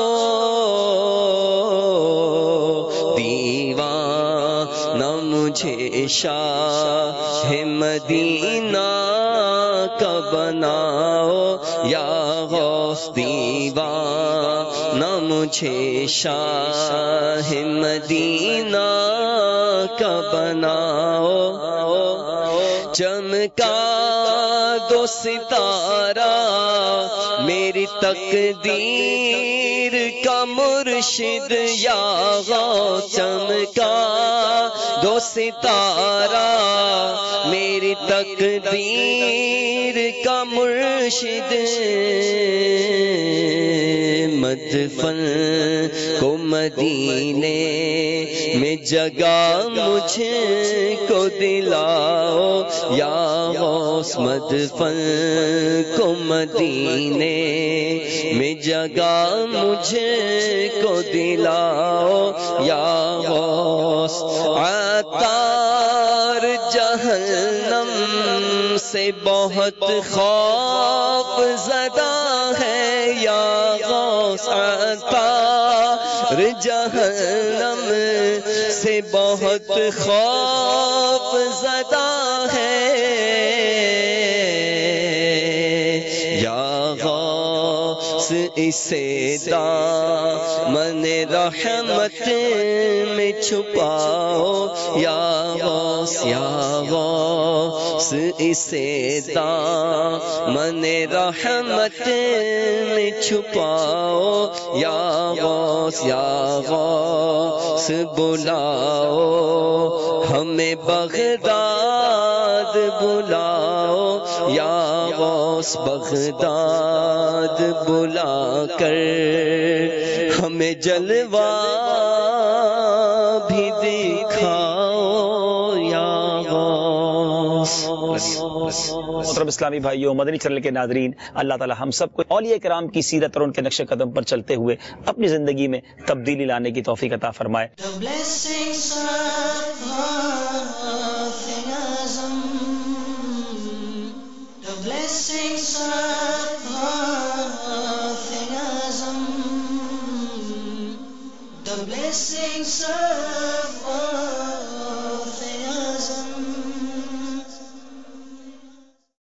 دیوانہ مجھے شاہ مدینہ کا بناؤ، یا غوث دیوانہ مجھے شاہ مدینہ کا بناؤ. چمکا دو ستارہ میری تقدیر کا مرشد، یا غوث چمکا دو ستارہ میری تقدیر کا مرشد. مدفن کو مدینے میں جگہ مجھے کو دلاؤ، یا غوث مدفن کو مدینے میں جگہ مجھے کو دلاؤ، یا غوث. عطار جہنم سے بہت خوف زدہ ہے، یا غوث عطار جہنم سے بہت خوف زدہ ہے، یا غوث اسے دامن رحمت میں چھپاؤ، یا غوث اسے دامن رحمت میں چھپاؤ، یا غوث یا غوث بلاؤ، ہمیں بغداد بلاؤ، یا غوث بغداد بلا کر ہمیں جلوہ بھی دکھاؤ، یا غوث۔ محترم اسلامی بھائیوں، مدنی چینل کے ناظرین، اللہ تعالی ہم سب کو اولیاء کرام کی سیرت اور ان کے نقش قدم پر چلتے ہوئے اپنی زندگی میں تبدیلی لانے کی توفیق عطا فرمائے۔ The blessings of Hafiz-e-Azam, the blessings of Hafiz-e-Azam, the blessings of